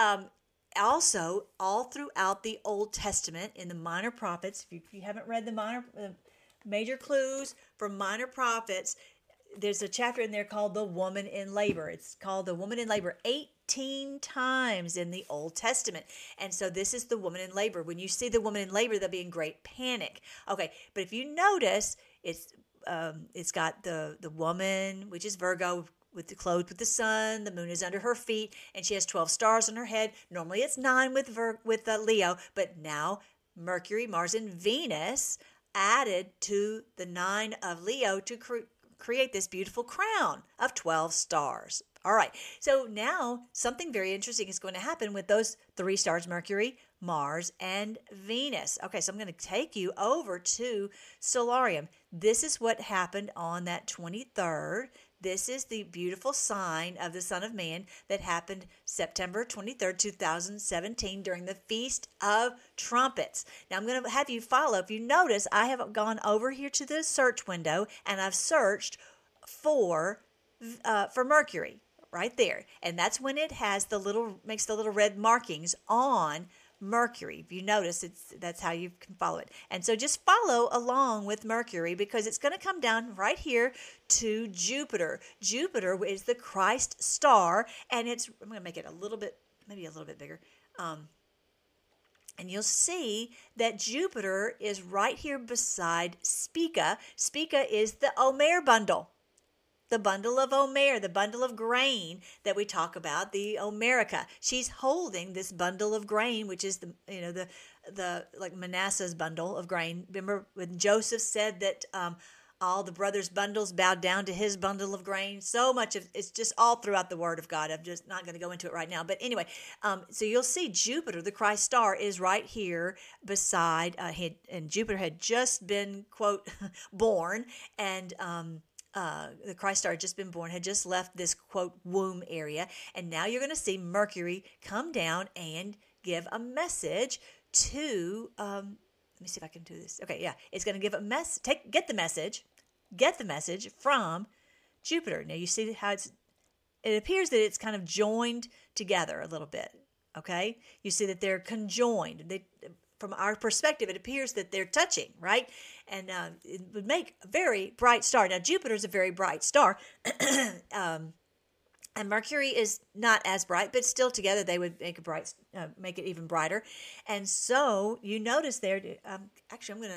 also all throughout the Old Testament in the Minor Prophets, if you haven't read the major clues from Minor Prophets, there's a chapter in there called The Woman in Labor. It's called The Woman in Labor 18 times in the Old Testament. And so this is the woman in labor. When you see the woman in labor, they'll be in great panic. Okay, but if you notice, it's got the woman, which is Virgo, clothed with the sun. The moon is under her feet, and she has 12 stars on her head. Normally it's 9 with Leo, but now Mercury, Mars, and Venus added to the 9 of Leo to create this beautiful crown of 12 stars. All right, so now something very interesting is going to happen with those 3 stars, Mercury, Mars, and Venus. Okay, so I'm going to take you over to Stellarium. This is what happened on that 23rd. This is the beautiful sign of the Son of Man that happened September 23rd, 2017 during the Feast of Trumpets. Now, I'm going to have you follow. If you notice, I have gone over here to the search window, and I've searched for Mercury right there. And that's when it has makes the little red markings on Mercury. If you notice, that's how you can follow it. And so just follow along with Mercury, because it's going to come down right here to Jupiter. Jupiter is the Christ star, and I'm going to make it maybe a little bit bigger. And you'll see that Jupiter is right here beside Spica. Spica is the Omer bundle. The bundle of Omer, the bundle of grain that we talk about, the Omerica. She's holding this bundle of grain, which is the like Manasseh's bundle of grain. Remember when Joseph said that all the brothers' bundles bowed down to his bundle of grain? So much of it's just all throughout the Word of God. I'm just not going to go into it right now. But anyway, so you'll see Jupiter, the Christ star, is right here beside, and Jupiter had just been, quote, born, and the Christ star had just been born, had just left this, quote, womb area. And now you're going to see Mercury come down and give a message to, let me see if I can do this. Okay, yeah. It's going to give get the message from Jupiter. Now you see how it appears that it's kind of joined together a little bit. Okay? You see that they're conjoined. From our perspective, it appears that they're touching, right? And it would make a very bright star. Now, Jupiter's a very bright star, and Mercury is not as bright, but still together they would make make it even brighter. And so you notice there. Actually, I'm going to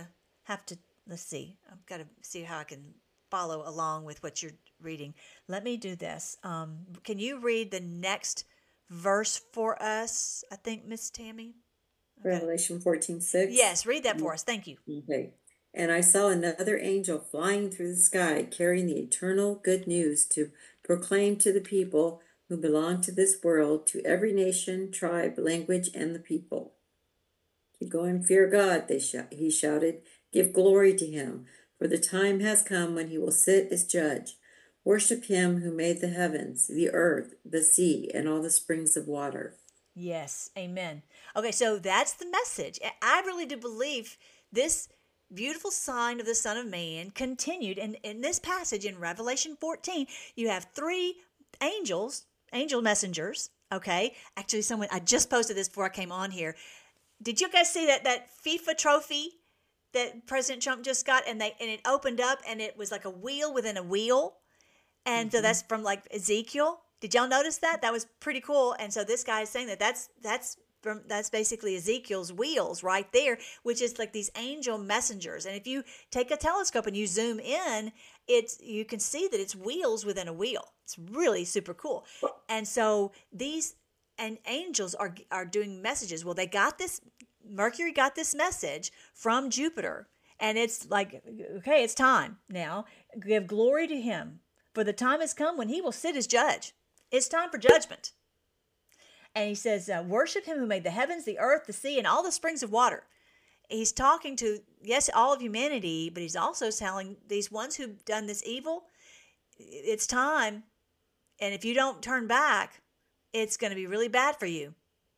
have to, let's see, I've got to see how I can follow along with what you're reading. Let me do this. Can you read the next verse for us? I think, Miss Tammy. Okay. Revelation 14:6. Yes, read that for us. Thank you. Okay. And I saw another angel flying through the sky, carrying the eternal good news to proclaim to the people who belong to this world, to every nation, tribe, language, and the people. Keep going, fear God, he shouted. Give glory to him, for the time has come when he will sit as judge. Worship him who made the heavens, the earth, the sea, and all the springs of water. Yes, amen. Okay, so that's the message. I really do believe this beautiful sign of the Son of Man continued. And in this passage in Revelation 14, you have three angel messengers. Okay, actually, I just posted this before I came on here. Did you guys see that FIFA trophy that President Trump just got? And it opened up and it was like a wheel within a wheel. And so that's from like Ezekiel. Did y'all notice that? That was pretty cool. And so this guy is saying that's basically Ezekiel's wheels right there, which is like these angel messengers. And if you take a telescope and you zoom in, you can see that it's wheels within a wheel. It's really super cool. And so these angels are doing messages. Well, Mercury got this message from Jupiter, and it's like, okay, it's time now. Give glory to him, for the time has come when he will sit as judge. It's time for judgment. And he says, worship him who made the heavens, the earth, the sea, and all the springs of water. He's talking to, yes, all of humanity, but he's also telling these ones who've done this evil, it's time. And if you don't turn back, it's going to be really bad for you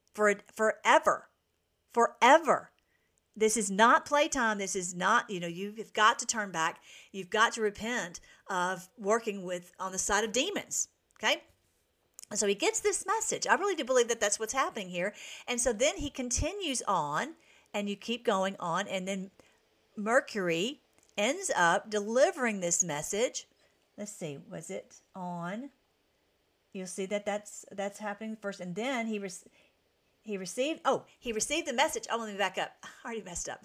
forever. Forever. This is not playtime. This is not, you've got to turn back. You've got to repent of working on the side of demons. Okay? And so he gets this message. I really do believe that that's what's happening here. And so then he continues on, and you keep going on, and then Mercury ends up delivering this message. Let's see, was it on? You'll see that's happening first, and then he received the message. Oh, let me back up. I already messed up.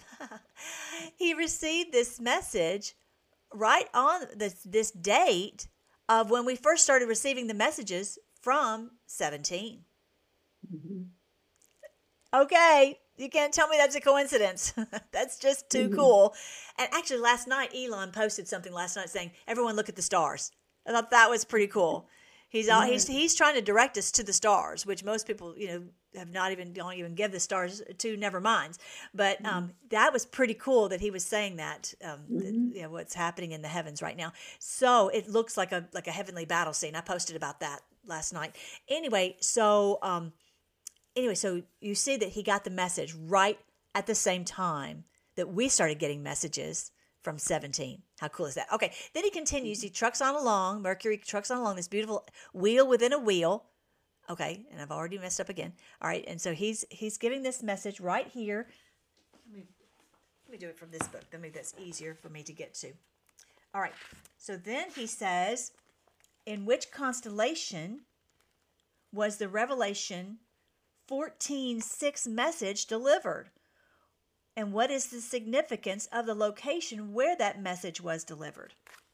He received this message right on this date of when we first started receiving the messages from 17. Mm-hmm. Okay, you can't tell me that's a coincidence. That's just too cool. And actually, last night, Elon posted something saying, everyone look at the stars. I thought that was pretty cool. He's trying to direct us to the stars, which most people, don't even give the stars to never minds. But that was pretty cool that he was saying that, what's happening in the heavens right now. So it looks like a heavenly battle scene. I posted about that last night. So you see that he got the message right at the same time that we started getting messages from 17. How cool is that? Okay, then he continues. Mercury trucks on along this beautiful wheel within a wheel. Okay, and I've already messed up again. All right, and so he's giving this message right here. Let me do it from this book. Maybe that's easier for me to get to. All right, so then he says, in which constellation was the Revelation 14:6 message delivered? And what is the significance of the location where that message was delivered?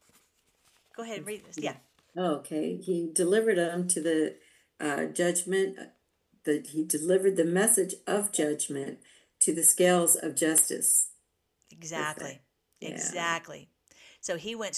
Go ahead and read this. Yeah. Okay. He delivered them to the judgment. He delivered the message of judgment to the scales of justice. Exactly. Yeah. Exactly. So Mercury went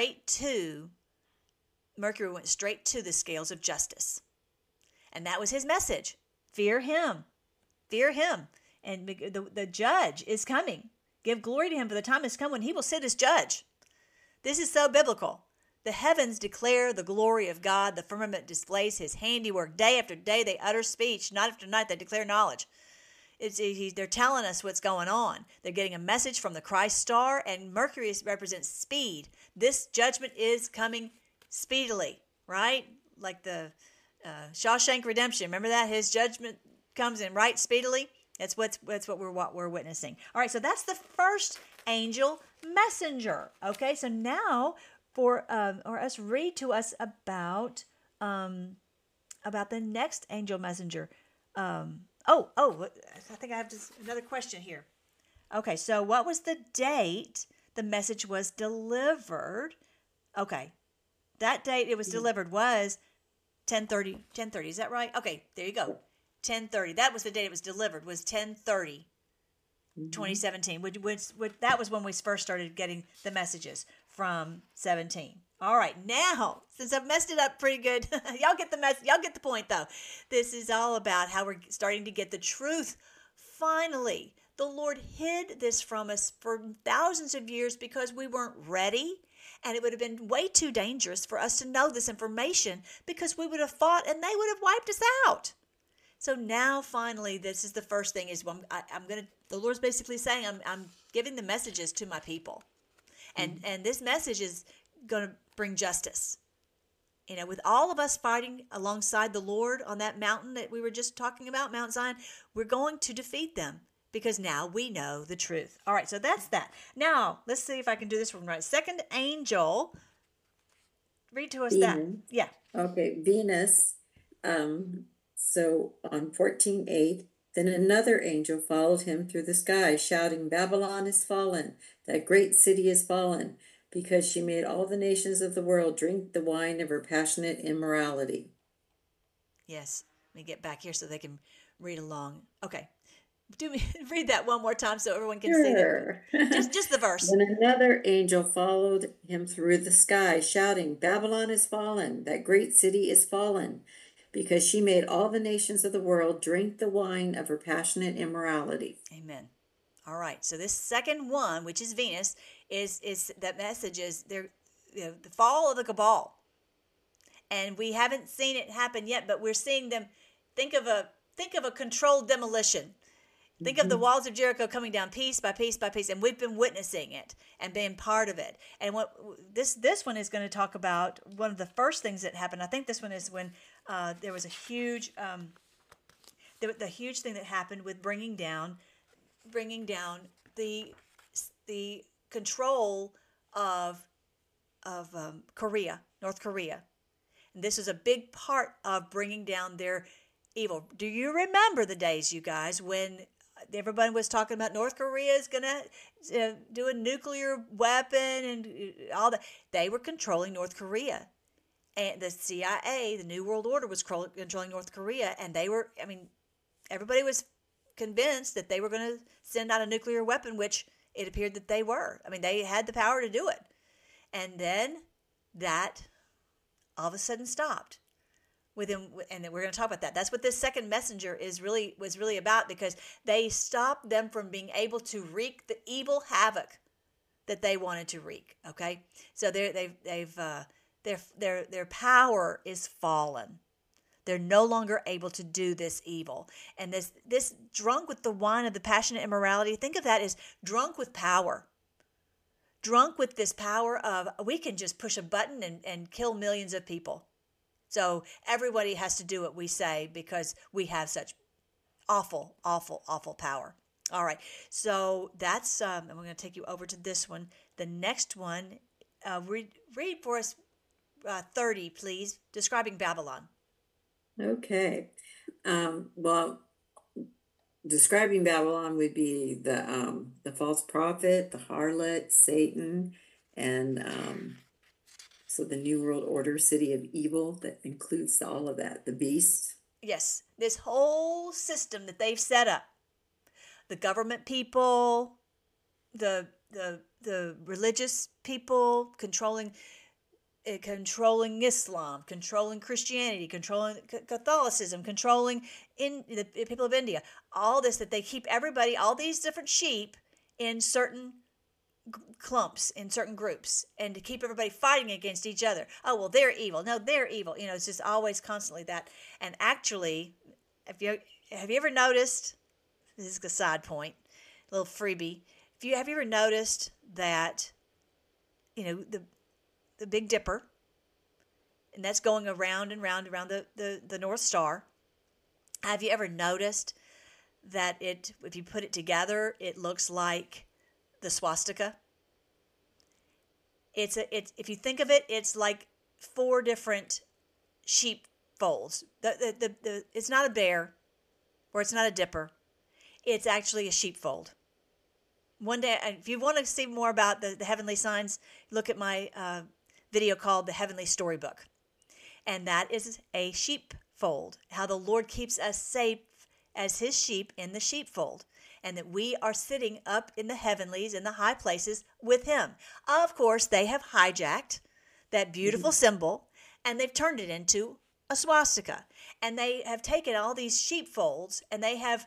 straight to the scales of justice. And that was his message. Fear him. Fear him. And the judge is coming. Give glory to him, for the time has come when he will sit as judge. This is so biblical. The heavens declare the glory of God. The firmament displays his handiwork. Day after day they utter speech. Night after night they declare knowledge. They're telling us what's going on. They're getting a message from the Christ star, and Mercury represents speed. This judgment is coming speedily, right? Like the Shawshank Redemption. Remember that? His judgment comes in right speedily. That's what we're witnessing. All right, so that's the first angel messenger. Okay, so now read to us about the next angel messenger. I think I have another question here. Okay, so what was the date the message was delivered? Okay, that date it was delivered was 10:30. 10:30, is that right? Okay, there you go. 10:30. That was the date it was delivered, was 10:30. Mm-hmm. 2017, which that was when we first started getting the messages from 17. All right, now since I've messed it up pretty good, y'all get the y'all get the point though. This is all about how we're starting to get the truth. Finally, the Lord hid this from us for thousands of years because we weren't ready. And it would have been way too dangerous for us to know this information because we would have fought and they would have wiped us out. So now, finally, this is the first thing is I'm going to, the Lord's basically saying, I'm giving the messages to my people. And this message is going to bring justice. You know, with all of us fighting alongside the Lord on that mountain that we were just talking about, Mount Zion, we're going to defeat them because now we know the truth. All right, so that's that. Now, let's see if I can do this one right. Second angel, read to us that. Venus. Yeah. Okay, Venus. So on 14:8, then another angel followed him through the sky, shouting, Babylon is fallen, that great city is fallen, because she made all the nations of the world drink the wine of her passionate immorality. Yes. Let me get back here so they can read along. Okay. Read that one more time so everyone can see Sure. that. Just the verse. Then another angel followed him through the sky, shouting, Babylon is fallen, that great city is fallen, because she made all the nations of the world drink the wine of her passionate immorality. Amen. All right. So this second one, which is Venus, is that message is there, the fall of the cabal, and we haven't seen it happen yet, but we're seeing them. Think of a controlled demolition. Think of the walls of Jericho coming down piece by piece by piece, and we've been witnessing it and being part of it. And what this one is going to talk about, one of the first things that happened. I think this one is when there was a huge, the huge thing that happened with bringing down the control of Korea, North Korea. And this is a big part of bringing down their evil. Do you remember the days, you guys, when everybody was talking about North Korea is going to do a nuclear weapon and all that? They were controlling North Korea. And the CIA, the New World Order, was controlling North Korea. And they were, everybody was convinced that they were going to send out a nuclear weapon, which it appeared that they were. They had the power to do it. And then that all of a sudden stopped with him, and we're going to talk about that. That's what this second messenger was really about, because they stopped them from being able to wreak the evil havoc that they wanted to wreak. Okay, so their power is fallen. They're no longer able to do this evil, and this drunk with the wine of the passionate immorality. Think of that as drunk with power. Drunk with this power of, we can just push a button and kill millions of people. So everybody has to do what we say because we have such awful, awful, awful power. All right. So that's, I'm going to take you over to this one. The next one, read for us 30, please, describing Babylon. Okay. Well, describing Babylon would be the false prophet, the harlot, Satan, and so the New World Order, city of evil, that includes all of that, the beast. Yes, this whole system that they've set up, the government people, the religious people controlling Islam, controlling Christianity, controlling Catholicism, controlling the people of India. All this, that they keep everybody, all these different sheep in certain clumps, in certain groups, and to keep everybody fighting against each other. Oh, well, they're evil. No, they're evil. It's just always constantly that. And actually, have you ever noticed, this is a side point, a little freebie, have you ever noticed that, the Big Dipper, and that's going around and round around the North Star. Have you ever noticed that if you put it together, it looks like the swastika? It's if you think of it, it's like 4 different sheep folds. It's not a bear, or it's not a dipper. It's actually a sheepfold. one day, if you want to see more about the heavenly signs, look at my video called The Heavenly Storybook. And that is a sheepfold, how the Lord keeps us safe as his sheep in the sheepfold, and that we are sitting up in the heavenlies, in the high places with him. Of course, they have hijacked that beautiful symbol, and they've turned it into a swastika. And they have taken all these sheepfolds, and they have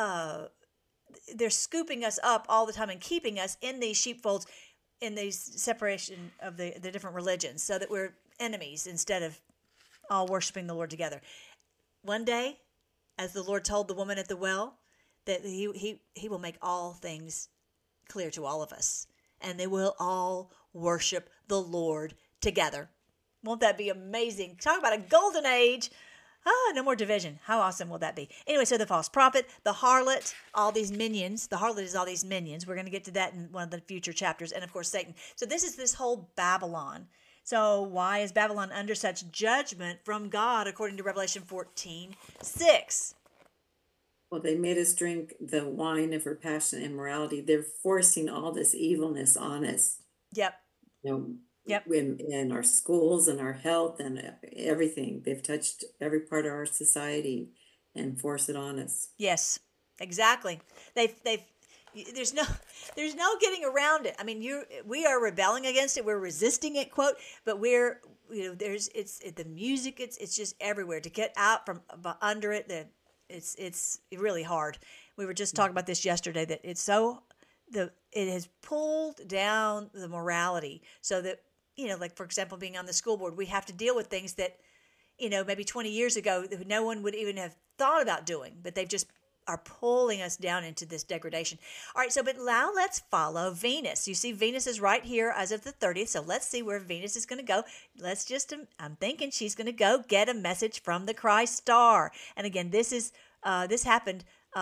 they're scooping us up all the time and keeping us in these sheepfolds, in these separation of the different religions, so that we're enemies instead of all worshiping the Lord together. One day, as the Lord told the woman at the well, that he will make all things clear to all of us, and they will all worship the Lord together. Won't that be amazing? Talk about a golden age. No more division. How awesome will that be? Anyway, so the false prophet, the harlot, all these minions. The harlot is all these minions. We're going to get to that in one of the future chapters. And, of course, Satan. So this is this whole Babylon. So why is Babylon under such judgment from God, according to Revelation 14:6? Well, they made us drink the wine of her passion and immorality. They're forcing all this evilness on us. Yep. You know, Yep. in our schools and our health and everything. They've touched every part of our society and force it on us. Yes, exactly. There's no getting around it. I mean, we are rebelling against it. We're resisting it, quote, but the music, it's just everywhere to get out from under it. It's really hard. We were just talking about this yesterday, that it has pulled down the morality, so that, like, for example, being on the school board, we have to deal with things that, maybe 20 years ago, no one would even have thought about doing, but they've just are pulling us down into this degradation. All right, but now let's follow Venus. You see, Venus is right here as of the 30th, so let's see where Venus is going to go. I'm thinking she's going to go get a message from the Christ star. And again, this happened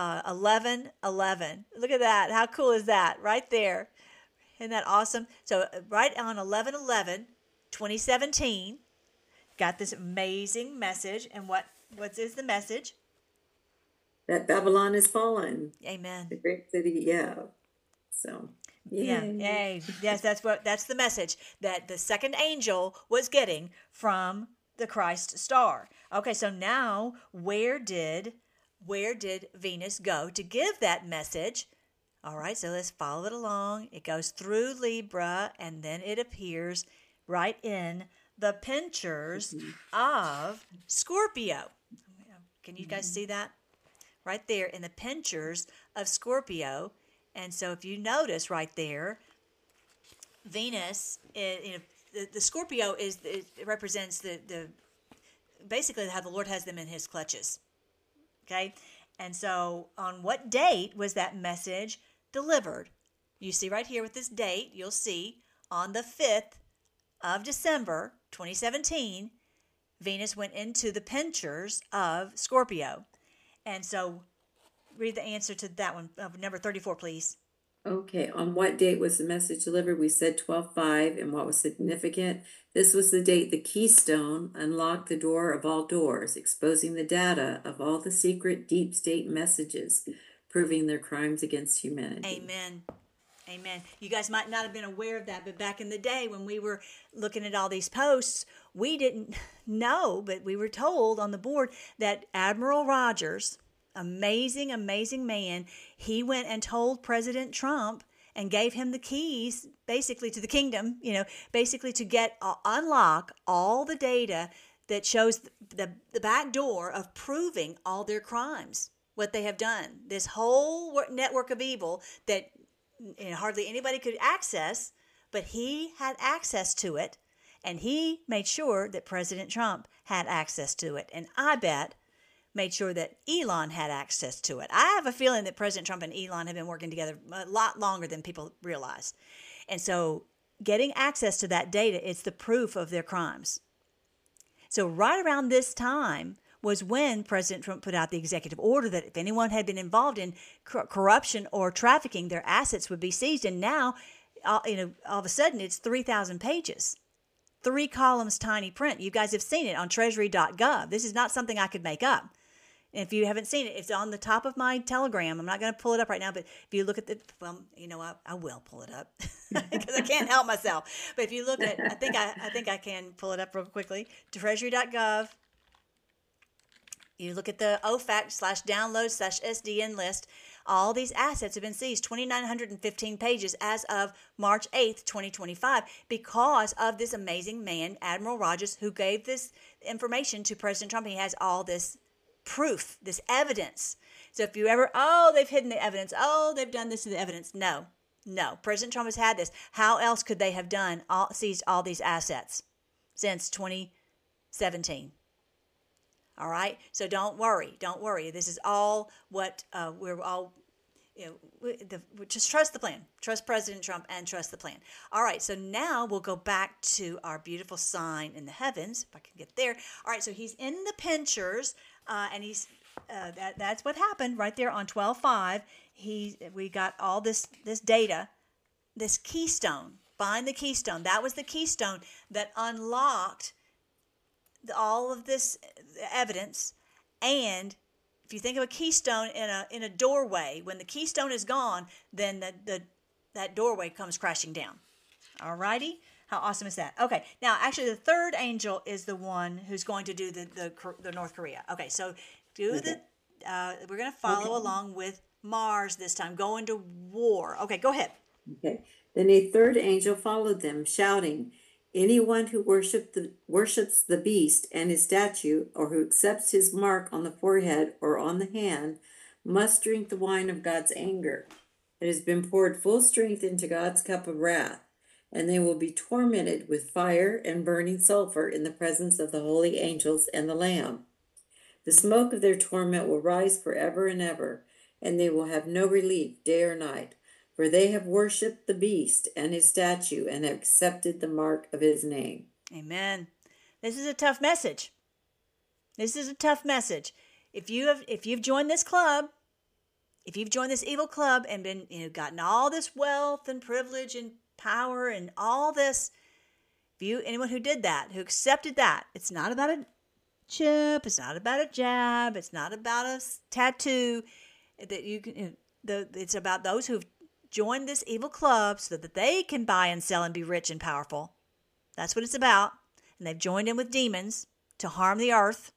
11/11. Look at that. How cool is that? Right there. Isn't that awesome? So right on 11/11/2017, got this amazing message. And what is the message? That Babylon is fallen. Amen. The great city, yeah. So, yay. Yes, that's the message that the second angel was getting from the Christ star. Okay, so now where did Venus go to give that message? All right, so let's follow it along. It goes through Libra, and then it appears right in the pinchers of Scorpio. Can you guys see that? Right there in the pinchers of Scorpio. And so if you notice right there, Venus, the Scorpio it represents the basically how the Lord has them in his clutches. Okay? And so on what date was that message delivered? You see right here with this date, you'll see on the 5th of December, 2017, Venus went into the pinchers of Scorpio. And so read the answer to that one, number 34, please. Okay, on what date was the message delivered? We said 12/5, and what was significant? This was the date the keystone unlocked the door of all doors, exposing the data of all the secret deep state messages, proving their crimes against humanity. Amen. Amen. You guys might not have been aware of that, but back in the day when we were looking at all these posts, we didn't know, but we were told on the board that Admiral Rogers, amazing, amazing man, he went and told President Trump and gave him the keys basically to the kingdom, basically to unlock all the data that shows the back door of proving all their crimes, what they have done. This whole network of evil that hardly anybody could access, but he had access to it, and he made sure that President Trump had access to it, and I bet made sure that Elon had access to it. I have a feeling that President Trump and Elon have been working together a lot longer than people realize. And so getting access to that data, it's the proof of their crimes. So right around this time was when President Trump put out the executive order that if anyone had been involved in corruption or trafficking, their assets would be seized. And now, all of a sudden, it's 3,000 pages, 3 columns, tiny print. You guys have seen it on treasury.gov. This is not something I could make up. And if you haven't seen it, it's on the top of my Telegram. I'm not going to pull it up right now, but if you look at I will pull it up because I can't help myself. But if you look at, I think I can pull it up real quickly. Treasury.gov. You look at the OFAC/download/SDN list. All these assets have been seized, 2,915 pages as of March 8th, 2025, because of this amazing man, Admiral Rogers, who gave this information to President Trump. He has all this proof, this evidence. So if you ever, they've hidden the evidence. They've done this to the evidence. No. President Trump has had this. How else could they have seized all these assets since 2017? All right. So don't worry. This is all what we're all, just trust the plan. Trust President Trump and trust the plan. All right. So now we'll go back to our beautiful sign in the heavens, if I can get there. All right. So he's in the pinchers, and he's that's what happened right there on 12/5. We got all this data, this keystone. Find the keystone. That was the keystone that unlocked all of this evidence. And if you think of a keystone in a doorway, when the keystone is gone, then that doorway comes crashing down. All righty. How awesome is that? Okay. Now, actually, the third angel is the one who's going to do the North Korea. Okay. So we're going to follow along with Mars this time, go into war. Okay. Go ahead. Okay. Then a third angel followed them, shouting, "Anyone who worships the beast and his statue, or who accepts his mark on the forehead or on the hand, must drink the wine of God's anger. It has been poured full strength into God's cup of wrath, and they will be tormented with fire and burning sulfur in the presence of the holy angels and the Lamb. The smoke of their torment will rise forever and ever, and they will have no relief day or night. For they have worshipped the beast and his statue and have accepted the mark of his name." Amen. This is a tough message. If you've joined this club, if you've joined this evil club and been, gotten all this wealth and privilege and power and all this, anyone who did that, who accepted that, it's not about a chip, it's not about a jab, it's not about a tattoo. It's about those who've join this evil club so that they can buy and sell and be rich and powerful. That's what it's about. And they've joined in with demons to harm the earth.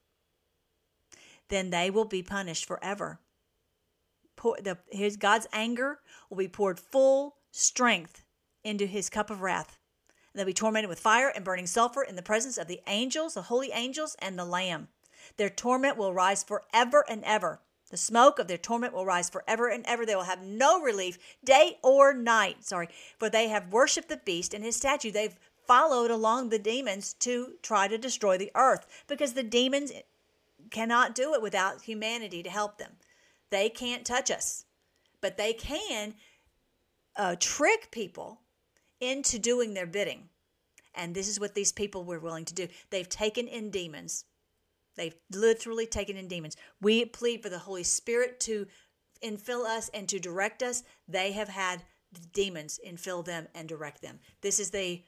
Then they will be punished forever. God's anger will be poured full strength into his cup of wrath. And they'll be tormented with fire and burning sulfur in the presence of the angels, the holy angels, and the Lamb. Their torment will rise forever and ever. The smoke of their torment will rise forever and ever. They will have no relief day or night. For they have worshipped the beast and his statue. They've followed along the demons to try to destroy the earth, because the demons cannot do it without humanity to help them. They can't touch us, but they can trick people into doing their bidding. And this is what these people were willing to do. They've taken in demons. They've literally taken in demons. We plead for the Holy Spirit to infill us and to direct us. They have had the demons infill them and direct them. This is the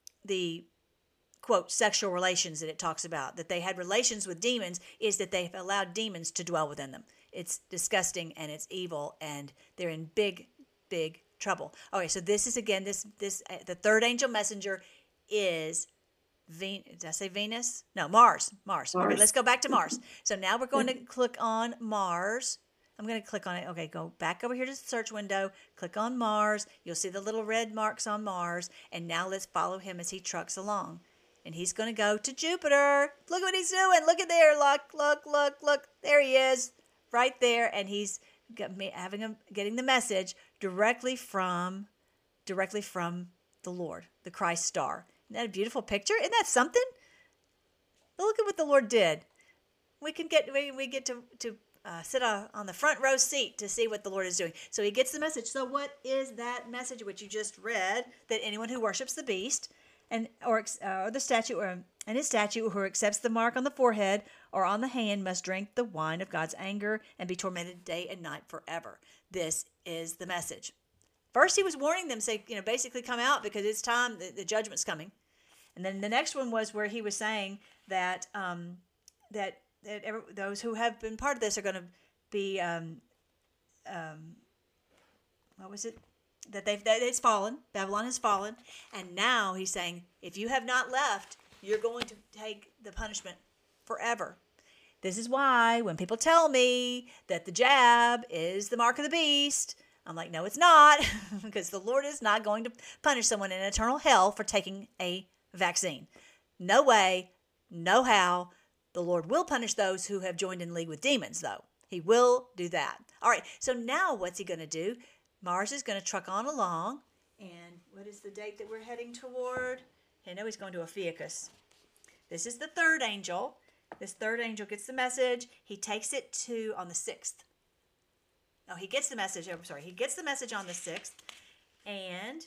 quote, sexual relations that it talks about. That they had relations with demons is that they've allowed demons to dwell within them. It's disgusting and it's evil, and they're in big, big trouble. Okay, so this is again, the third angel messenger is did I say Venus? No, Mars. Okay, let's go back to Mars. So now we're going to click on Mars. I'm going to click on it. Okay, go back over here to the search window. Click on Mars. You'll see the little red marks on Mars. And now let's follow him as he trucks along. And he's going to go to Jupiter. Look what he's doing. Look at there. Look. There he is. Right there. And he's getting the message directly from the Lord, the Christ star. Isn't that a beautiful picture? Isn't that something? Look at what the Lord did. We get to sit on the front row seat to see what the Lord is doing. So he gets the message. So what is that message which you just read? That anyone who worships the beast or the statue and his statue, who accepts the mark on the forehead or on the hand, must drink the wine of God's anger and be tormented day and night forever. This is the message. First, he was warning them, say, basically come out because it's time, the judgment's coming. And then the next one was where he was saying that those who have been part of this are going to be what was it? That it's fallen. Babylon has fallen, and now he's saying, if you have not left, you're going to take the punishment forever. This is why when people tell me that the jab is the mark of the beast, I'm like, no, it's not, because the Lord is not going to punish someone in eternal hell for taking a vaccine. No way, no how. The Lord will punish those who have joined in league with demons, though. He will do that. All right, so now what's he going to do? Mars is going to truck on along, and what is the date that we're heading toward? I know he's going to Ophiuchus. This is the third angel. This third angel gets the message. He takes it to on the 6th. Oh, he gets the message. I'm sorry. He gets the message on the 6th, and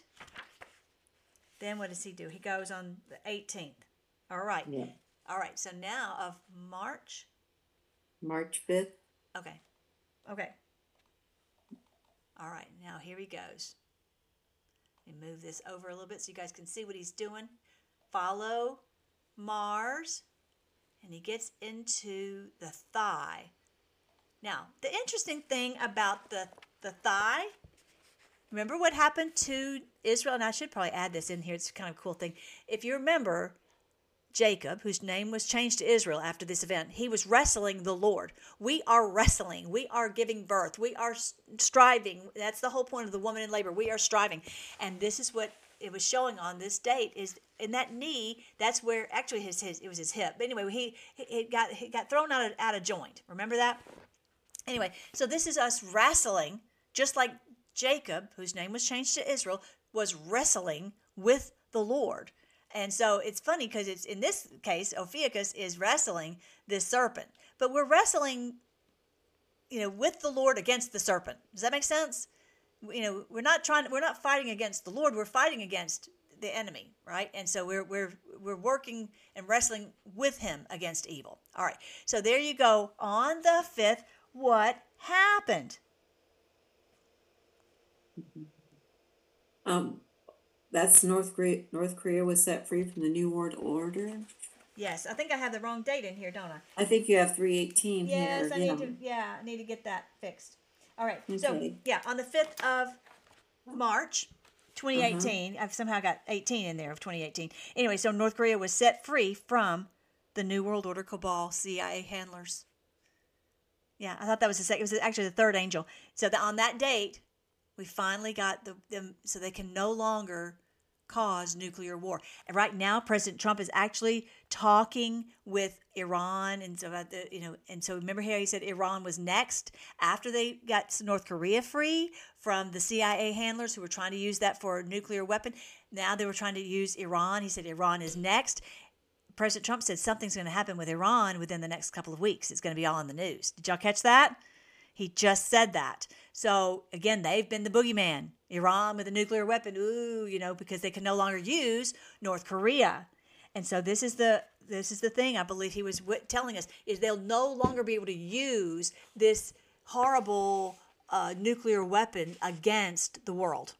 then what does he do? He goes on the 18th. All right. Yeah. All right. So now of March. March 5th. Okay. Okay. All right, now here he goes. Let me move this over a little bit so you guys can see what he's doing. Follow Mars, and he gets into the thigh. Now, the interesting thing about the thigh, remember what happened to Israel? And I should probably add this in here. It's kind of a cool thing. If you remember, Jacob, whose name was changed to Israel after this event, he was wrestling the Lord. We are wrestling. We are giving birth. We are striving. That's the whole point of the woman in labor. We are striving. And this is what it was showing on this date, is in that knee. That's where, actually, it was his hip. But anyway, he got thrown out of joint. Remember that? Anyway, so this is us wrestling, just like Jacob, whose name was changed to Israel, was wrestling with the Lord. And so it's funny because it's, in this case, Ophiuchus is wrestling this serpent. But we're wrestling, with the Lord against the serpent. Does that make sense? We're not fighting against the Lord. We're fighting against the enemy, right? And so we're working and wrestling with him against evil. All right. So there you go. On the 5th, what happened? That's North Korea. North Korea was set free from the New World Order. Yes, I think I have the wrong date in here, don't I? I think you have 3/18 here. Yes, I need to get that fixed. All right. Okay. So on the 5th of March, 2018, I've somehow got 18 in there of 2018. Anyway, so North Korea was set free from the New World Order cabal, CIA handlers. Yeah, I thought that was the second. It was actually the third angel. So on that date, we finally got them, so they can no longer cause nuclear war. And right now, President Trump is actually talking with Iran, and so about and so remember how he said Iran was next after they got North Korea free from the CIA handlers who were trying to use that for a nuclear weapon. Now they were trying to use Iran. He said Iran is next. President Trump said something's going to happen with Iran within the next couple of weeks. It's going to be all in the news. Did y'all catch that? He just said that. So, again, they've been the boogeyman. Iran with a nuclear weapon, because they can no longer use North Korea. And so this is the thing I believe he was telling us, is they'll no longer be able to use this horrible nuclear weapon against the world.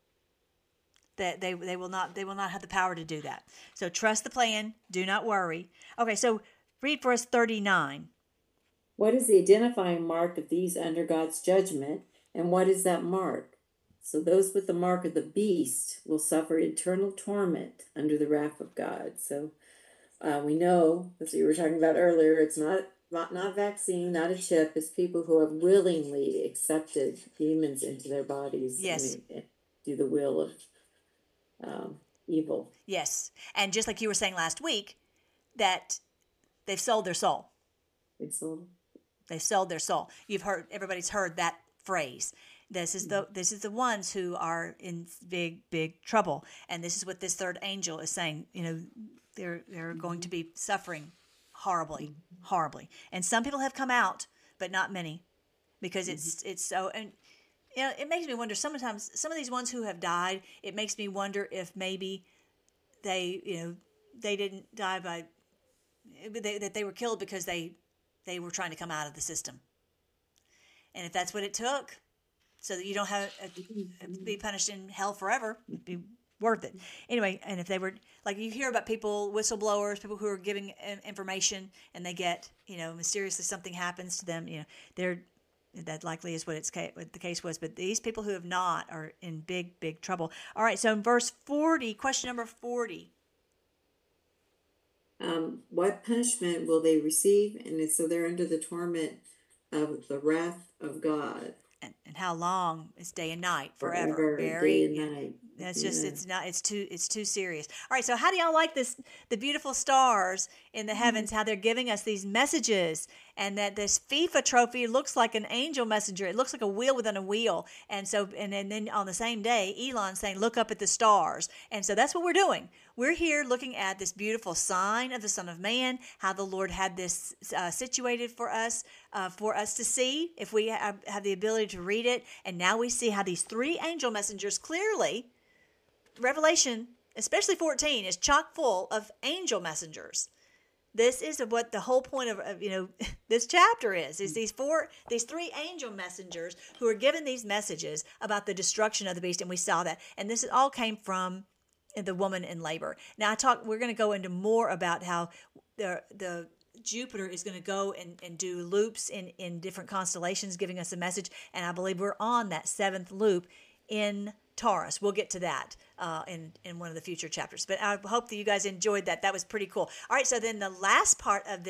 That they will not have the power to do that. So trust the plan. Do not worry. Okay, so read for us 39. What is the identifying mark of these under God's judgment, and what is that mark? So those with the mark of the beast will suffer eternal torment under the wrath of God. So we know, as we were talking about earlier, it's not vaccine, not a chip. It's people who have willingly accepted demons into their bodies. Yes. And do the will of evil. Yes. And just like you were saying last week, that they've sold their soul. They sold their soul. Everybody's heard that phrase. This is the ones who are in big trouble. And this is what this third angel is saying. They're going to be suffering horribly. And some people have come out, but not many, because it's so. And it makes me wonder. Sometimes some of these ones who have died, it makes me wonder if maybe they didn't die by that they were killed because they were trying to come out of the system. And if that's what it took, so that you don't have be punished in hell forever, worth it. Anyway, and if they were, like you hear about people, whistleblowers, people who are giving information and they get, mysteriously something happens to them, that likely is what the case was. But these people who have not are in big, big trouble. All right, so in verse 40, question number 40. What punishment will they receive? And so they're under the torment of the wrath of God. And how long is day and night? Forever. Forever, day and night. That's just, it's too serious. All right, so how do y'all like this, the beautiful stars in the heavens, how they're giving us these messages, and that this FIFA trophy looks like an angel messenger. It looks like a wheel within a wheel. And so, and then on the same day, Elon saying, look up at the stars. And so that's what we're doing. We're here looking at this beautiful sign of the Son of Man, how the Lord had this situated for us to see, if we have the ability to read it. And now we see how these three angel messengers clearly, Revelation, especially 14, is chock full of angel messengers. This is what the whole point of this chapter is these three angel messengers who are given these messages about the destruction of the beast, and we saw that. And this all came from the woman in labor. Now we're going to go into more about how the Jupiter is going to go and do loops in different constellations, giving us a message. And I believe we're on that seventh loop in Taurus. We'll get to that in one of the future chapters. But I hope that you guys enjoyed that. That was pretty cool. All right, so then the last part of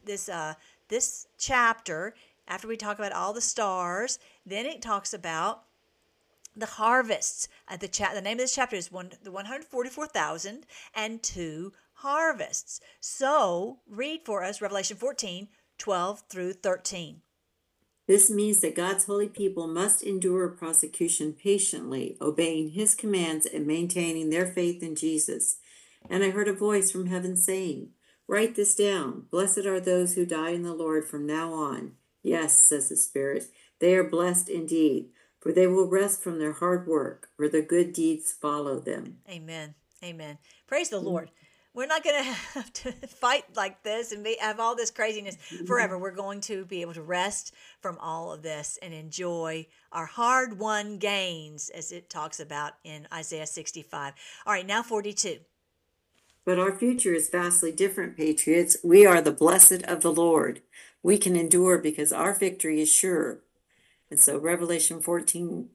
this chapter, after we talk about all the stars, then it talks about the harvests. The name of this chapter is the 144,000 and 2 harvests. So read for us Revelation 14, 12 through 13. This means that God's holy people must endure persecution patiently, obeying his commands and maintaining their faith in Jesus. And I heard a voice from heaven saying, write this down. Blessed are those who die in the Lord from now on. Yes, says the Spirit, they are blessed indeed, for they will rest from their hard work, for their good deeds follow them. Amen. Amen. Praise the Lord. We're not going to have to fight like this and have all this craziness forever. We're going to be able to rest from all of this and enjoy our hard-won gains, as it talks about in Isaiah 65. All right, now 42. But our future is vastly different, patriots. We are the blessed of the Lord. We can endure because our victory is sure. And so Revelation 14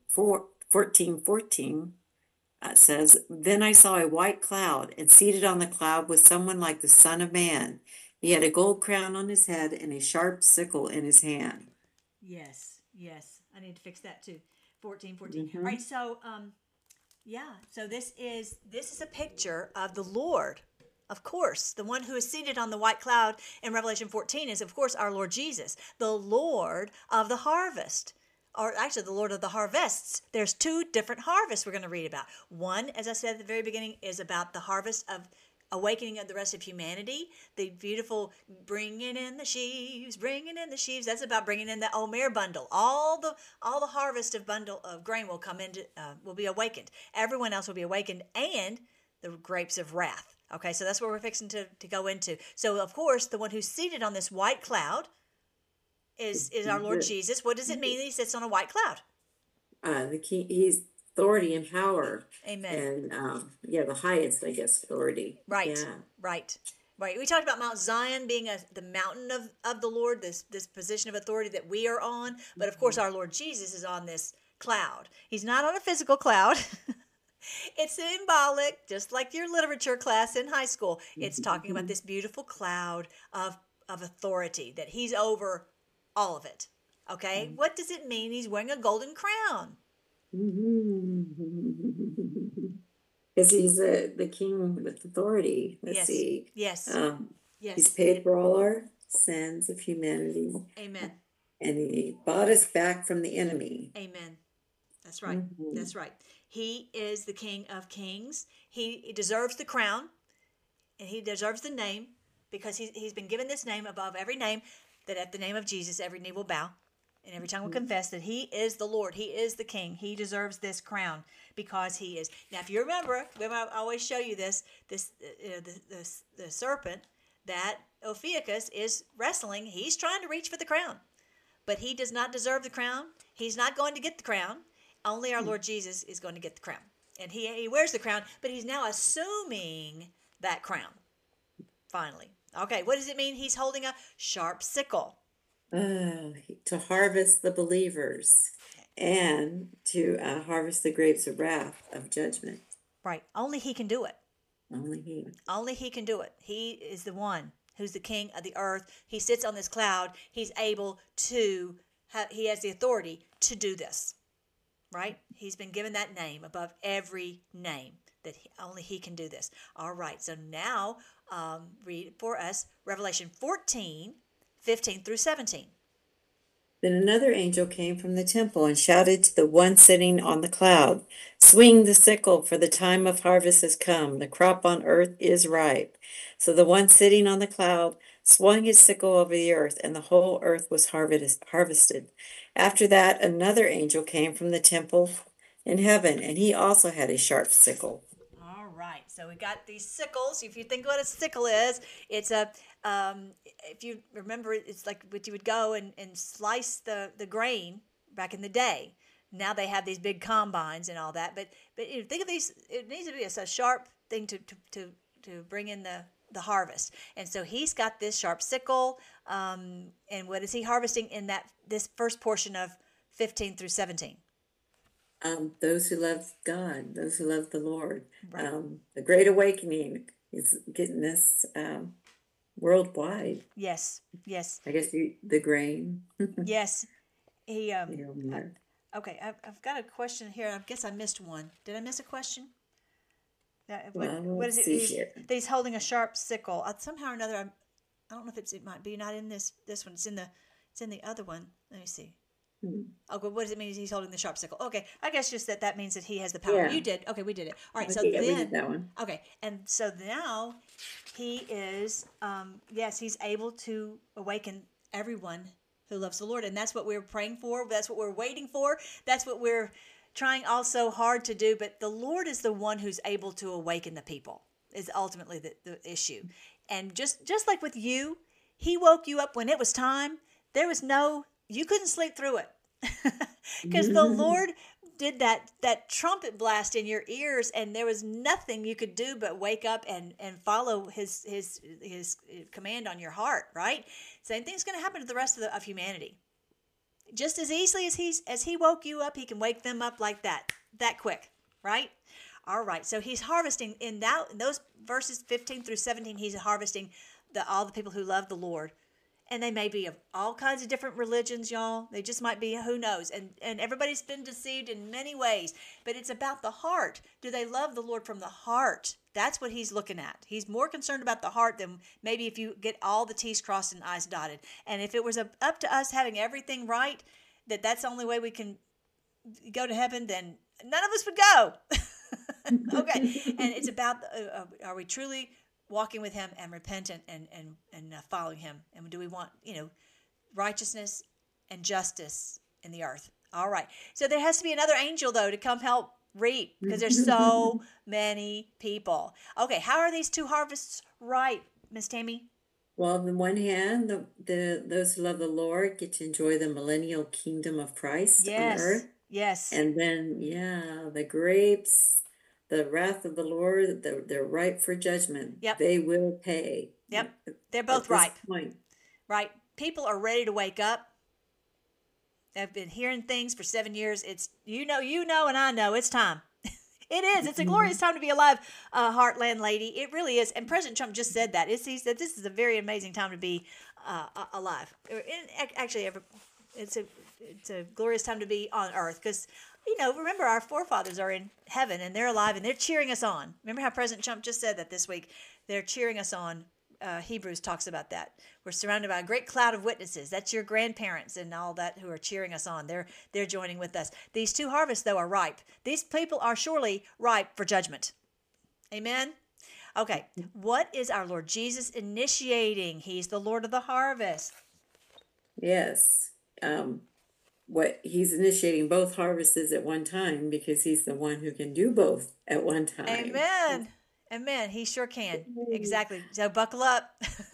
says, then I saw a white cloud, and seated on the cloud was someone like the Son of Man. He had a gold crown on his head and a sharp sickle in his hand. Yes. I need to fix that too. 14. All right, so so this is a picture of the Lord. Of course, the one who is seated on the white cloud in Revelation 14 is, of course, our Lord Jesus, the Lord of the harvest. Or actually the Lord of the harvests. There's 2 different harvests we're going to read about. One, as I said at the very beginning, is about the harvest of awakening of the rest of humanity. The beautiful bringing in the sheaves. That's about bringing in the Omer bundle. All the harvest of bundle of grain will come into, will be awakened. Everyone else will be awakened, and the grapes of wrath. Okay, so that's what we're fixing to go into. So of course, the one who's seated on this white cloud is our Lord Jesus. What does it mean that he sits on a white cloud? The king, he's authority and power. Amen. And the highest, I guess, authority. Right. Yeah. Right. We talked about Mount Zion being the mountain of the Lord, this position of authority that we are on. But of course, our Lord Jesus is on this cloud. He's not on a physical cloud. It's symbolic, just like your literature class in high school. It's talking about this beautiful cloud of authority, that he's over all of it. Okay? What does it mean he's wearing a golden crown? Because he's the king with authority. Let's see. Yes. Yes. He's paid for all our sins of humanity. Amen. And he bought us back from the enemy. Amen. That's right. That's right. He is the King of Kings. He deserves the crown, and he deserves the name, because he's been given this name above every name, that at the name of Jesus, every knee will bow, and every tongue will confess that he is the Lord. He is the King. He deserves this crown because he is. Now, if you remember, I always show you the serpent that Ophiuchus is wrestling. He's trying to reach for the crown, but he does not deserve the crown. He's not going to get the crown. Only our Lord Jesus is going to get the crown. And he wears the crown, but he's now assuming that crown, finally. Okay, what does it mean? He's holding a sharp sickle. To harvest the believers and to harvest the grapes of wrath of judgment. Right. Only he can do it. Only he. Only he can do it. He is the one who's the king of the earth. He sits on this cloud. He's able to, he has the authority to do this. Right? He's been given that name above every name, that only he can do this. All right. So now read for us Revelation 14, 15 through 17. Then another angel came from the temple and shouted to the one sitting on the cloud, "Swing the sickle, for the time of harvest has come. The crop on earth is ripe." So the one sitting on the cloud swung his sickle over the earth, and the whole earth was harvested. After that, another angel came from the temple in heaven, and he also had a sharp sickle. All right. So we got these sickles. If you think what a sickle is, it's a if you remember, it's like what you would go and slice the grain back in the day. Now they have these big combines and all that, but think of these. It needs to be a sharp thing to bring in the harvest. And so he's got this sharp sickle. And what is he harvesting in this first portion of 15 through 17? Those who love God, those who love the Lord. Right. The Great Awakening is getting this worldwide. Yes. I guess the grain. Yes. He. Yeah. Okay. I've got a question here. I guess I missed one. Did I miss a question? Well, What is let's it? see here. He's holding a sharp sickle. Somehow or another, I don't know if it might be not in this one. It's in the other one. Let me see. Okay, what does it mean he's holding the sharp sickle? Okay, I guess just that means that he has the power. Yeah. You did. Okay, we did it. All right, Okay, so yeah, we then, did that one. okay, and so now he is, yes, he's able to awaken everyone who loves the Lord, and that's what we're praying for. That's what we're waiting for. That's what we're trying also hard to do. But the Lord is the one who's able to awaken the people. Is ultimately the issue, and just like with you, he woke you up when it was time. There was you couldn't sleep through it. Because the Lord did that trumpet blast in your ears, and there was nothing you could do but wake up and follow his command on your heart, right? Same thing's going to happen to the rest of humanity. Just as easily as he woke you up, he can wake them up like that quick, right? All right, so he's harvesting in those verses 15 through 17. He's harvesting all the people who love the Lord. And they may be of all kinds of different religions, y'all. They just might be, who knows? And everybody's been deceived in many ways. But it's about the heart. Do they love the Lord from the heart? That's what he's looking at. He's more concerned about the heart than maybe if you get all the T's crossed and I's dotted. And if it was up to us having everything right, that's the only way we can go to heaven, then none of us would go. Okay. And it's about, are we truly walking with him and repentant and following him? And do we want, righteousness and justice in the earth? All right. So there has to be another angel, though, to come help reap, because there's so many people. Okay. How are these two harvests ripe, Miss Tammy? Well, on the one hand, those who love the Lord get to enjoy the millennial kingdom of Christ on earth. Yes. And then, the grapes, the wrath of the Lord, they're ripe for judgment. Yep. They will pay. Yep. They're both ripe. Point. Right. People are ready to wake up. They've been hearing things for 7 years. It's, and I know it's time. It is. It's a glorious time to be alive, Heartland lady. It really is. And President Trump just said that. He said this is a very amazing time to be alive. Actually, it's a glorious time to be on earth, because remember, our forefathers are in heaven and they're alive and they're cheering us on. Remember how President Trump just said that this week? They're cheering us on. Hebrews talks about that. We're surrounded by a great cloud of witnesses. That's your grandparents and all that who are cheering us on. They're joining with us. These two harvests, though, are ripe. These people are surely ripe for judgment. Amen? Okay, what is our Lord Jesus initiating? He's the Lord of the harvest. Yes. What he's initiating both harvests at one time, because he's the one who can do both at one time. Amen. Amen. He sure can. Exactly. So buckle up.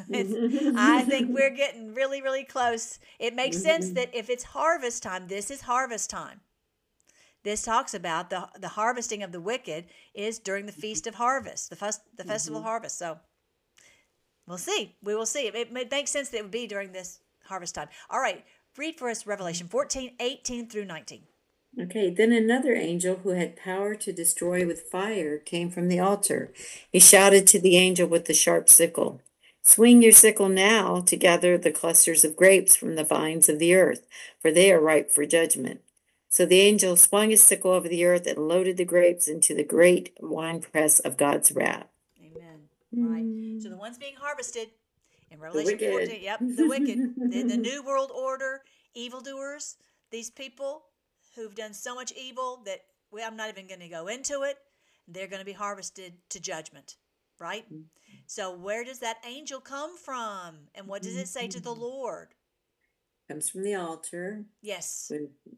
I think we're getting really, really close. It makes sense that if it's harvest time, this is harvest time. this talks about the harvesting of the wicked is during the Feast of Harvest, the Festival of Harvest. So we'll see. We will see. It makes sense that it would be during this harvest time. All right. Read for us Revelation 14:18 through 19. Okay, then another angel who had power to destroy with fire came from the altar. He shouted to the angel with the sharp sickle, "Swing your sickle now to gather the clusters of grapes from the vines of the earth, for they are ripe for judgment." So the angel swung his sickle over the earth and loaded the grapes into the great winepress of God's wrath. Amen. Right. So the ones being harvested in The Revelation wicked. 14, yep, the wicked, the New World Order, evildoers, these people who've done so much evil that I'm not even going to go into it. They're going to be harvested to judgment, right? So where does that angel come from? And what does it say to the Lord? Comes from the altar. Yes.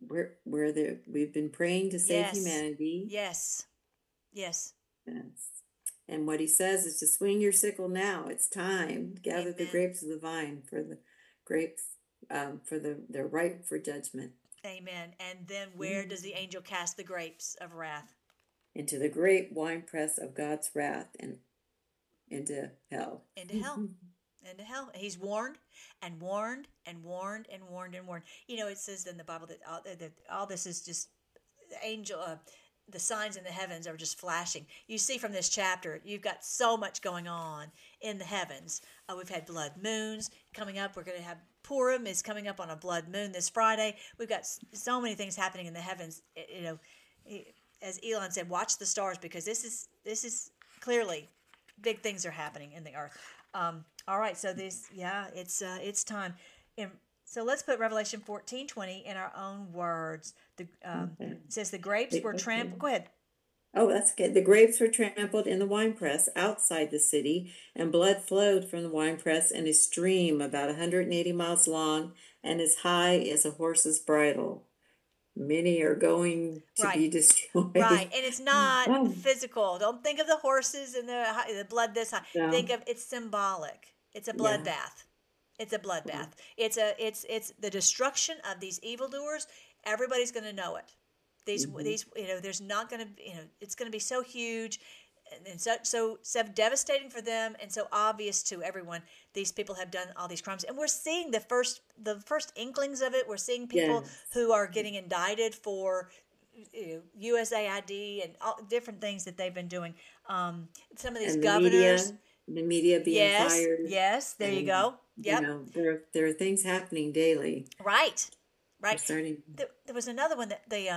We've been praying to save Yes. humanity. Yes. Yes. Yes. And what he says is to swing your sickle now. It's time. Gather the Amen. grapes of the vine, for the grapes they're ripe for judgment. Amen. And then where does the angel cast the grapes of wrath? Into the great winepress of God's wrath and into hell. Into hell. Into hell. He's warned and warned and warned and warned and warned. You know, it says in the Bible that all this is just the angel. The signs in the heavens are just flashing. You see from this chapter, you've got so much going on in the heavens. We've had blood moons coming up. We're going to have Purim is coming up on a blood moon this Friday. We've got so many things happening in the heavens. You know, as Elon said, watch the stars, because this is clearly big things are happening in the earth. All right, so it's time. So let's put Revelation 14:20 in our own words. It says the grapes were trampled. Go ahead. Oh, that's good. The grapes were trampled in the winepress outside the city, and blood flowed from the winepress in a stream about 180 miles long and as high as a horse's bridle. Many are going to be destroyed. Right, and it's not physical. Don't think of the horses and the blood this high. No. Think of it's symbolic. It's a bloodbath. It's a bloodbath. It's the destruction of these evildoers. Everybody's going to know it. These there's not going to it's going to be so huge and so devastating for them and so obvious to everyone. These people have done all these crimes, and we're seeing the first inklings of it. We're seeing people who are getting indicted for USAID and all different things that they've been doing. Some of these governors. The media being fired. Yes, there you go. Yep. There are things happening daily. Right. There was another one that they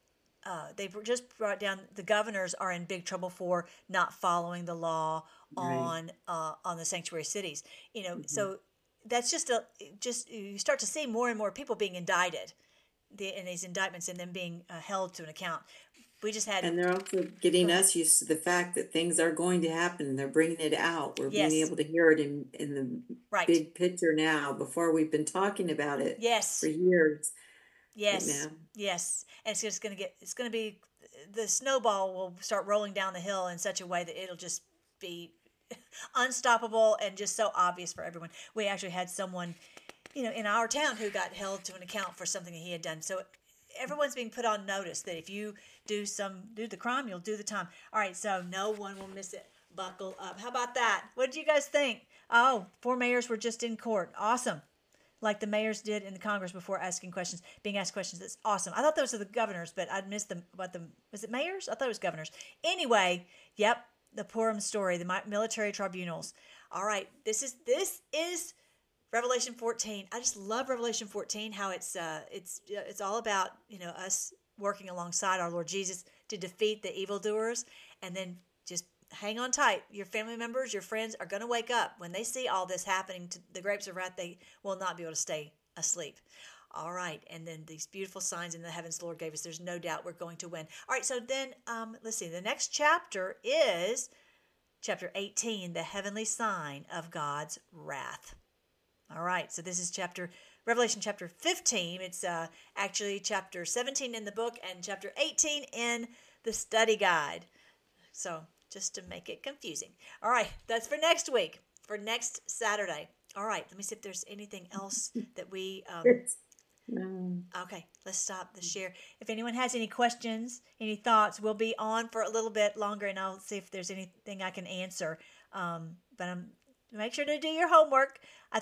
just brought down. The governors are in big trouble for not following the law on the sanctuary cities. So that's just you start to see more and more people being indicted, in these indictments, and them being held to an account. We just had, and they're also getting us used to the fact that things are going to happen. They're bringing it out. We're being able to hear it in the big picture now. Before, we've been talking about it for years. Yes. And it's just going to be, the snowball will start rolling down the hill in such a way that it'll just be unstoppable and just so obvious for everyone. We actually had someone, in our town who got held to an account for something that he had done. So everyone's being put on notice that if you do the crime, you'll do the time. All right, so no one will miss it. Buckle up. How about that? What did you guys think? Oh, 4 mayors were just in court. Awesome. Like the mayors did in the Congress before being asked questions. That's awesome. I thought those were the governors, but I'd missed them. Was it mayors? I thought it was governors. Anyway, yep, the Purim story, the military tribunals. All right, this is Revelation 14. I just love Revelation 14. How it's all about us working alongside our Lord Jesus to defeat the evildoers, and then just hang on tight. Your family members, your friends are going to wake up when they see all this happening to the grapes of wrath. They will not be able to stay asleep. All right, and then these beautiful signs in the heavens the Lord gave us. There's no doubt we're going to win. All right, so then let's see. The next chapter is chapter 18, the heavenly sign of God's wrath. All right, so this is Revelation chapter 15. It's actually chapter 17 in the book and chapter 18 in the study guide. So just to make it confusing. All right, that's for next week, for next Saturday. All right, let me see if there's anything else that we... No. Okay, let's stop the share. If anyone has any questions, any thoughts, we'll be on for a little bit longer, and I'll see if there's anything I can answer. But make sure to do your homework.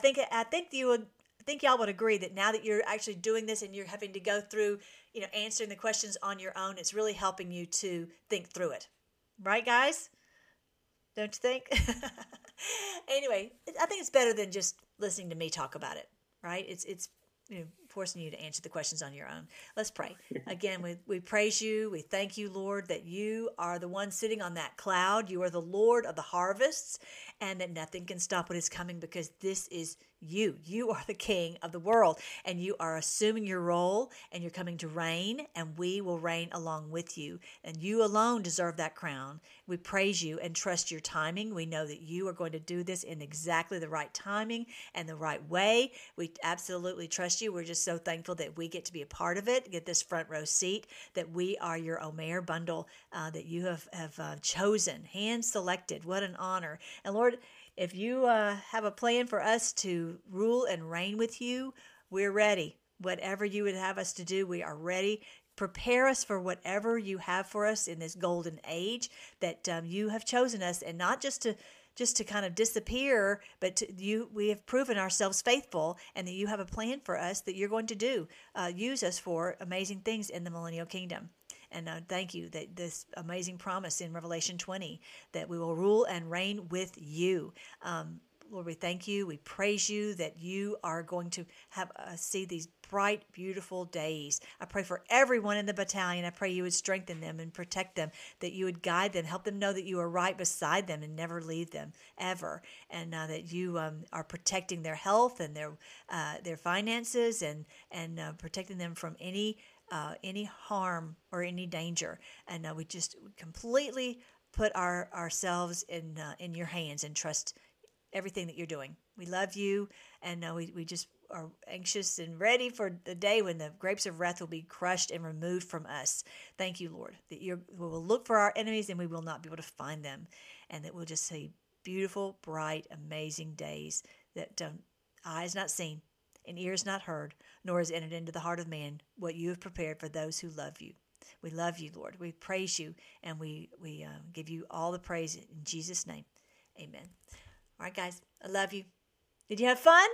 I think y'all would agree that now that you're actually doing this and you're having to go through, answering the questions on your own, it's really helping you to think through it, right, guys? Don't you think? Anyway, I think it's better than just listening to me talk about it, right? It's forcing you to answer the questions on your own. Let's pray. Again, we praise you. We thank you, Lord, that you are the one sitting on that cloud. You are the Lord of the harvests, and that nothing can stop what is coming because this is you. You are the King of the world, and you are assuming your role, and you're coming to reign, and we will reign along with you. And you alone deserve that crown. We praise you and trust your timing. We know that you are going to do this in exactly the right timing and the right way. We absolutely trust you. We're just so thankful that we get to be a part of it, get this front row seat, that we are your Omer bundle that you have chosen, hand selected. What an honor. And Lord, if you have a plan for us to rule and reign with you, we're ready. Whatever you would have us to do, we are ready. Prepare us for whatever you have for us in this golden age that you have chosen us, and not just to kind of disappear, but we have proven ourselves faithful, and that you have a plan for us that you're going to do. Use us for amazing things in the millennial kingdom. And thank you that this amazing promise in Revelation 20 that we will rule and reign with you. Lord, we thank you. We praise you that you are going to have see these bright, beautiful days. I pray for everyone in the battalion. I pray you would strengthen them and protect them, that you would guide them, help them know that you are right beside them and never leave them ever, and that you are protecting their health and their finances and protecting them from any harm or any danger. And we just completely put ourselves in your hands and trust everything that you're doing. We love you, and we just are anxious and ready for the day when the grapes of wrath will be crushed and removed from us. Thank you, Lord, that we will look for our enemies and we will not be able to find them, and that we'll just see beautiful, bright, amazing days that eye has not seen and ears not heard, nor has entered into the heart of man what you have prepared for those who love you. We love you, Lord. We praise you, and we give you all the praise in Jesus' name. Amen. All right, guys, I love you. Did you have fun?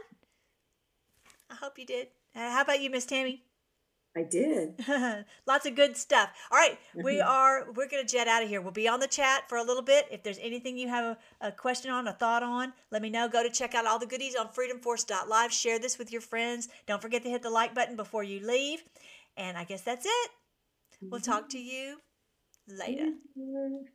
I hope you did. How about you, Miss Tammy? I did. Lots of good stuff. All right, we're going to jet out of here. We'll be on the chat for a little bit. If there's anything you have a question on, a thought on, let me know. Go to check out all the goodies on freedomforce.live. Share this with your friends. Don't forget to hit the like button before you leave. And I guess that's it. We'll talk to you later.